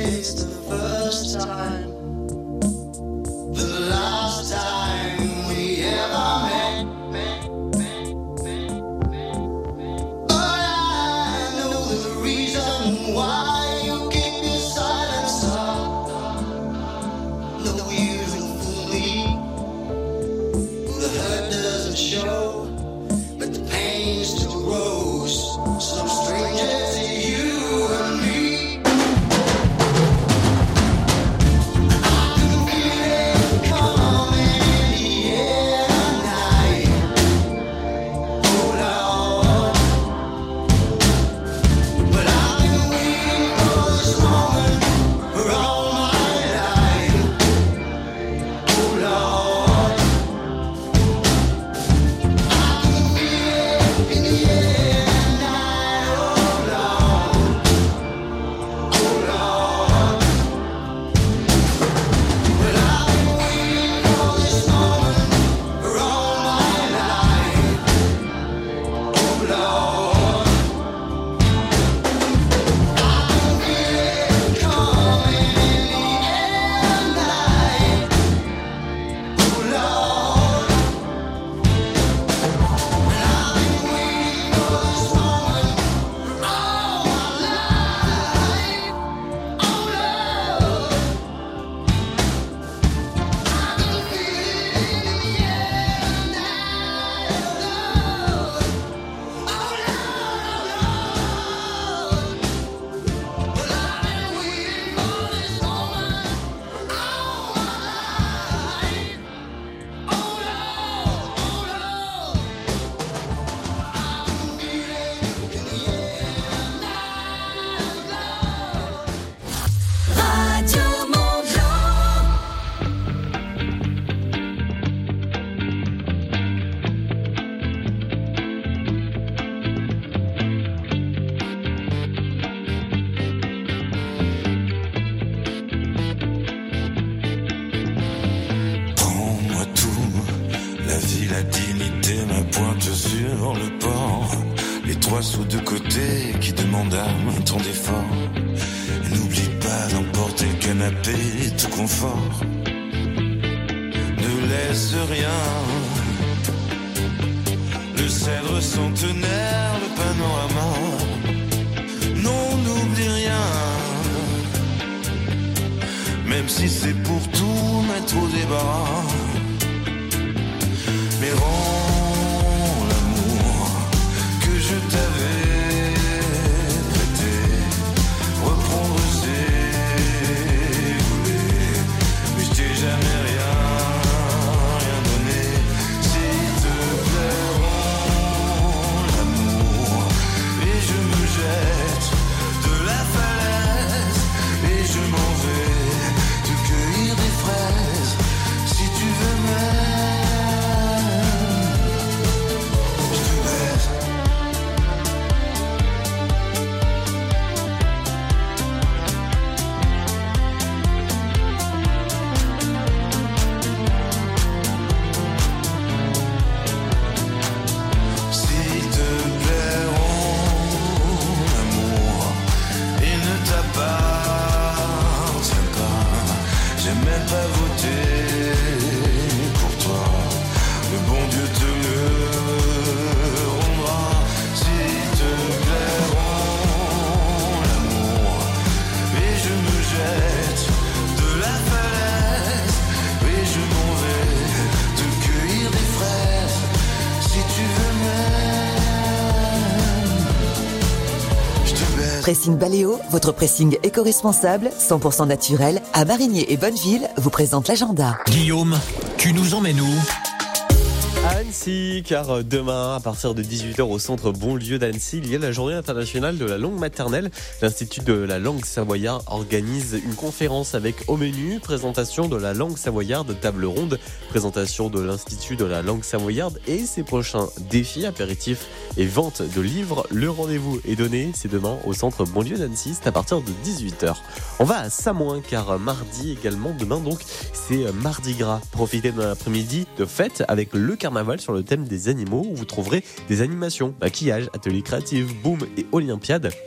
it's the first time, the last time we ever met. But I know the reason why you keep your silence up. No use in fooling, the hurt doesn't show, but the pain still grows. Some stranger to you and me. La dignité, ma pointe sur le port. Les trois sous de côté qui demandent à tant d'efforts. N'oublie pas d'emporter le canapé, tout confort. Ne laisse rien. Le cèdre centenaire, le panorama. Non, n'oublie rien. Même si c'est pour tout mettre au débarras. Mais rends l'amour que je t'avais prêté, reprendre ses volets. Mais je t'ai jamais rien, rien donné. S'il te plaît, rends l'amour. Et je me jette de la falaise. Et je m'en vais te cueillir des fraises. Si tu veux m'aider. Pressing Baléo, votre pressing éco-responsable, cent pour cent naturel, à Marigné et Bonneville, vous présente l'agenda. Guillaume, tu nous emmènes où ? À Annecy, car demain, à partir de dix-huit heures au centre Bonlieu d'Annecy, il y a la journée internationale de la langue maternelle. L'Institut de la langue savoyarde organise une conférence avec au menu présentation de la langue savoyarde, table ronde, présentation de l'Institut de la langue savoyarde et ses prochains défis, apéritifs et vente de livres. Le rendez-vous est donné, c'est demain au centre Bonlieu d'Annecy, c'est à partir de dix-huit heures. On va à Samoin, car mardi également, demain donc, c'est Mardi Gras. Profitez d'un après-midi de fête avec le carnaval sur le thème des animaux, où vous trouverez des animations, maquillage, ateliers créatifs, boom et olympiades.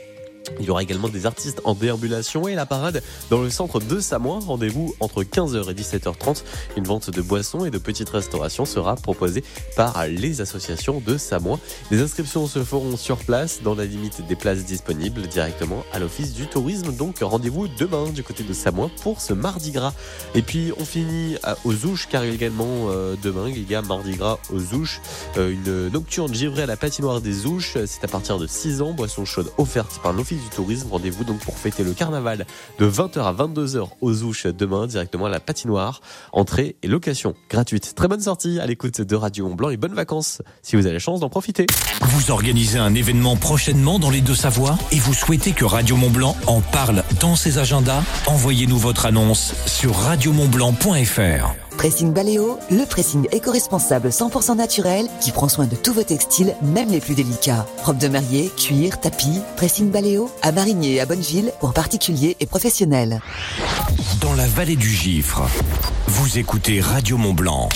Il y aura également des artistes en déambulation et la parade dans le centre de Samoin. Rendez-vous entre quinze heures et dix-sept heures trente. Une vente de boissons et de petites restaurations sera proposée par les associations de Samoin. Les inscriptions se feront sur place dans la limite des places disponibles directement à l'Office du tourisme. Donc rendez-vous demain du côté de Samoin pour ce Mardi Gras. Et puis on finit aux Ouches car également euh, demain il y a Mardi Gras aux Ouches. Euh, une nocturne givrée à la patinoire des Ouches. C'est à partir de six ans. Boissons chaudes offertes par l'Office du tourisme. Rendez-vous donc pour fêter le carnaval de vingt heures à vingt-deux heures aux Ouches demain, directement à la patinoire. Entrée et location gratuite. Très bonne sortie à l'écoute de Radio Mont Blanc et bonnes vacances si vous avez la chance d'en profiter. Vous organisez un événement prochainement dans les Deux-Savoies et vous souhaitez que Radio Mont Blanc en parle dans ses agendas? Envoyez-nous votre annonce sur radio mont blanc point f r. Pressing Baléo, le pressing éco-responsable cent pour cent naturel qui prend soin de tous vos textiles, même les plus délicats. Robes de mariée, cuir, tapis, Pressing Baléo, à Marigné et à Bonneville pour particuliers et professionnels. Dans la vallée du Gifre, vous écoutez Radio Mont Blanc.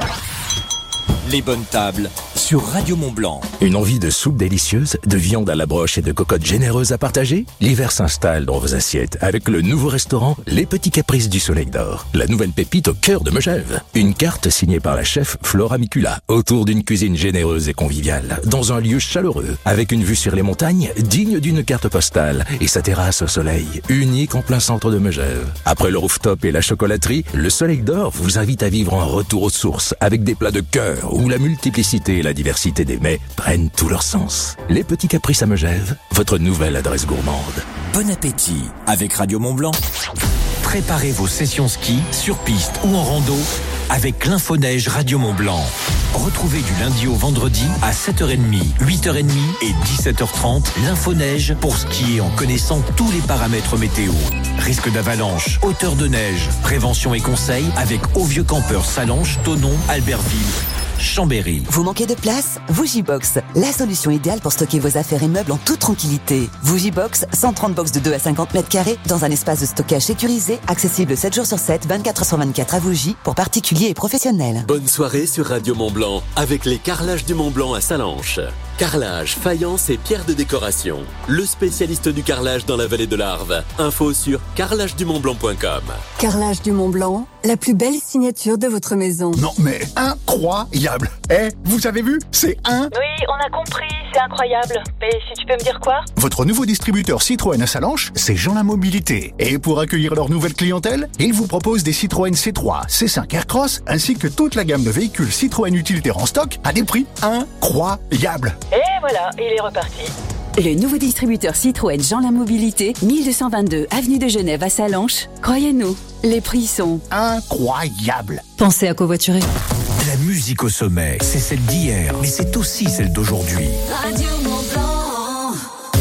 Les bonnes tables sur Radio Mont Blanc. Une envie de soupe délicieuse, de viande à la broche et de cocottes généreuses à partager? L'hiver s'installe dans vos assiettes avec le nouveau restaurant Les Petits Caprices du Soleil d'Or. La nouvelle pépite au cœur de Megève. Une carte signée par la chef Flora Micula autour d'une cuisine généreuse et conviviale dans un lieu chaleureux avec une vue sur les montagnes digne d'une carte postale et sa terrasse au soleil unique en plein centre de Megève. Après le rooftop et la chocolaterie, le Soleil d'Or vous invite à vivre un retour aux sources avec des plats de cœur où la multiplicité et la diversité des mets prennent tout leur sens. Les Petits Caprices à Megève, votre nouvelle adresse gourmande. Bon appétit avec Radio Mont Blanc. Préparez vos sessions ski sur piste ou en rando avec l'Infoneige Radio Mont Blanc. Retrouvez du lundi au vendredi à sept heures trente, huit heures trente et dix-sept heures trente l'Infoneige pour skier en connaissant tous les paramètres météo. Risque d'avalanche, hauteur de neige, prévention et conseils avec Au Vieux Campeur Salanches, Thonon, Albertville, Chambéry. Vous manquez de place? Vugibox, la solution idéale pour stocker vos affaires et meubles en toute tranquillité. Vugibox, cent trente box de deux à cinquante mètres carrés dans un espace de stockage sécurisé, accessible sept jours sur sept, vingt-quatre heures sur vingt-quatre à Vougy pour particuliers et professionnels. Bonne soirée sur Radio Mont Blanc avec les carrelages du Mont Blanc à Salanches. Carrelage, faïence et pierres de décoration. Le spécialiste du carrelage dans la vallée de l'Arve. Info sur carrelage du mont blanc point com. Carrelage du Mont Blanc, la plus belle signature de votre maison. Non mais incroyable. Eh, vous avez vu? C'est un... Oui, on a compris, c'est incroyable. Mais si tu peux me dire quoi? Votre nouveau distributeur Citroën à Salanches, c'est Jean La Mobilité. Et pour accueillir leur nouvelle clientèle, ils vous proposent des Citroën C trois, C cinq Aircross, ainsi que toute la gamme de véhicules Citroën utilitaires en stock à des prix incroyables. Et voilà, il est reparti. Le nouveau distributeur Citroën Jean La Mobilité, mille deux cent vingt-deux avenue de Genève à Salanches. Croyez-nous, les prix sont incroyables. Pensez à covoiturer. La musique au sommet, c'est celle d'hier, mais c'est aussi celle d'aujourd'hui. Radio Mont Blanc.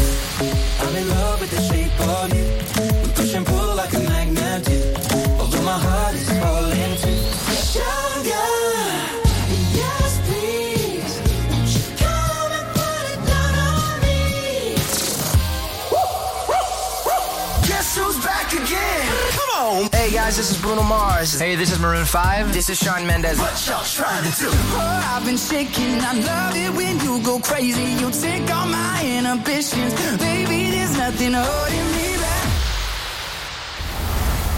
I'm in love with the shape of you. We push and pull like a magnet do. Although my heart is falling too. Sugar, yes please. Won't you come and put it down on me? Guess who's back again? Come on. Hey guys, this is Bruno Mars. Hey, this is Maroon five. This is Shawn Mendes. What y'all trying to do? Oh, I've been shaking. I love it when you go crazy. You take all my inhibitions. Baby, there's nothing holding me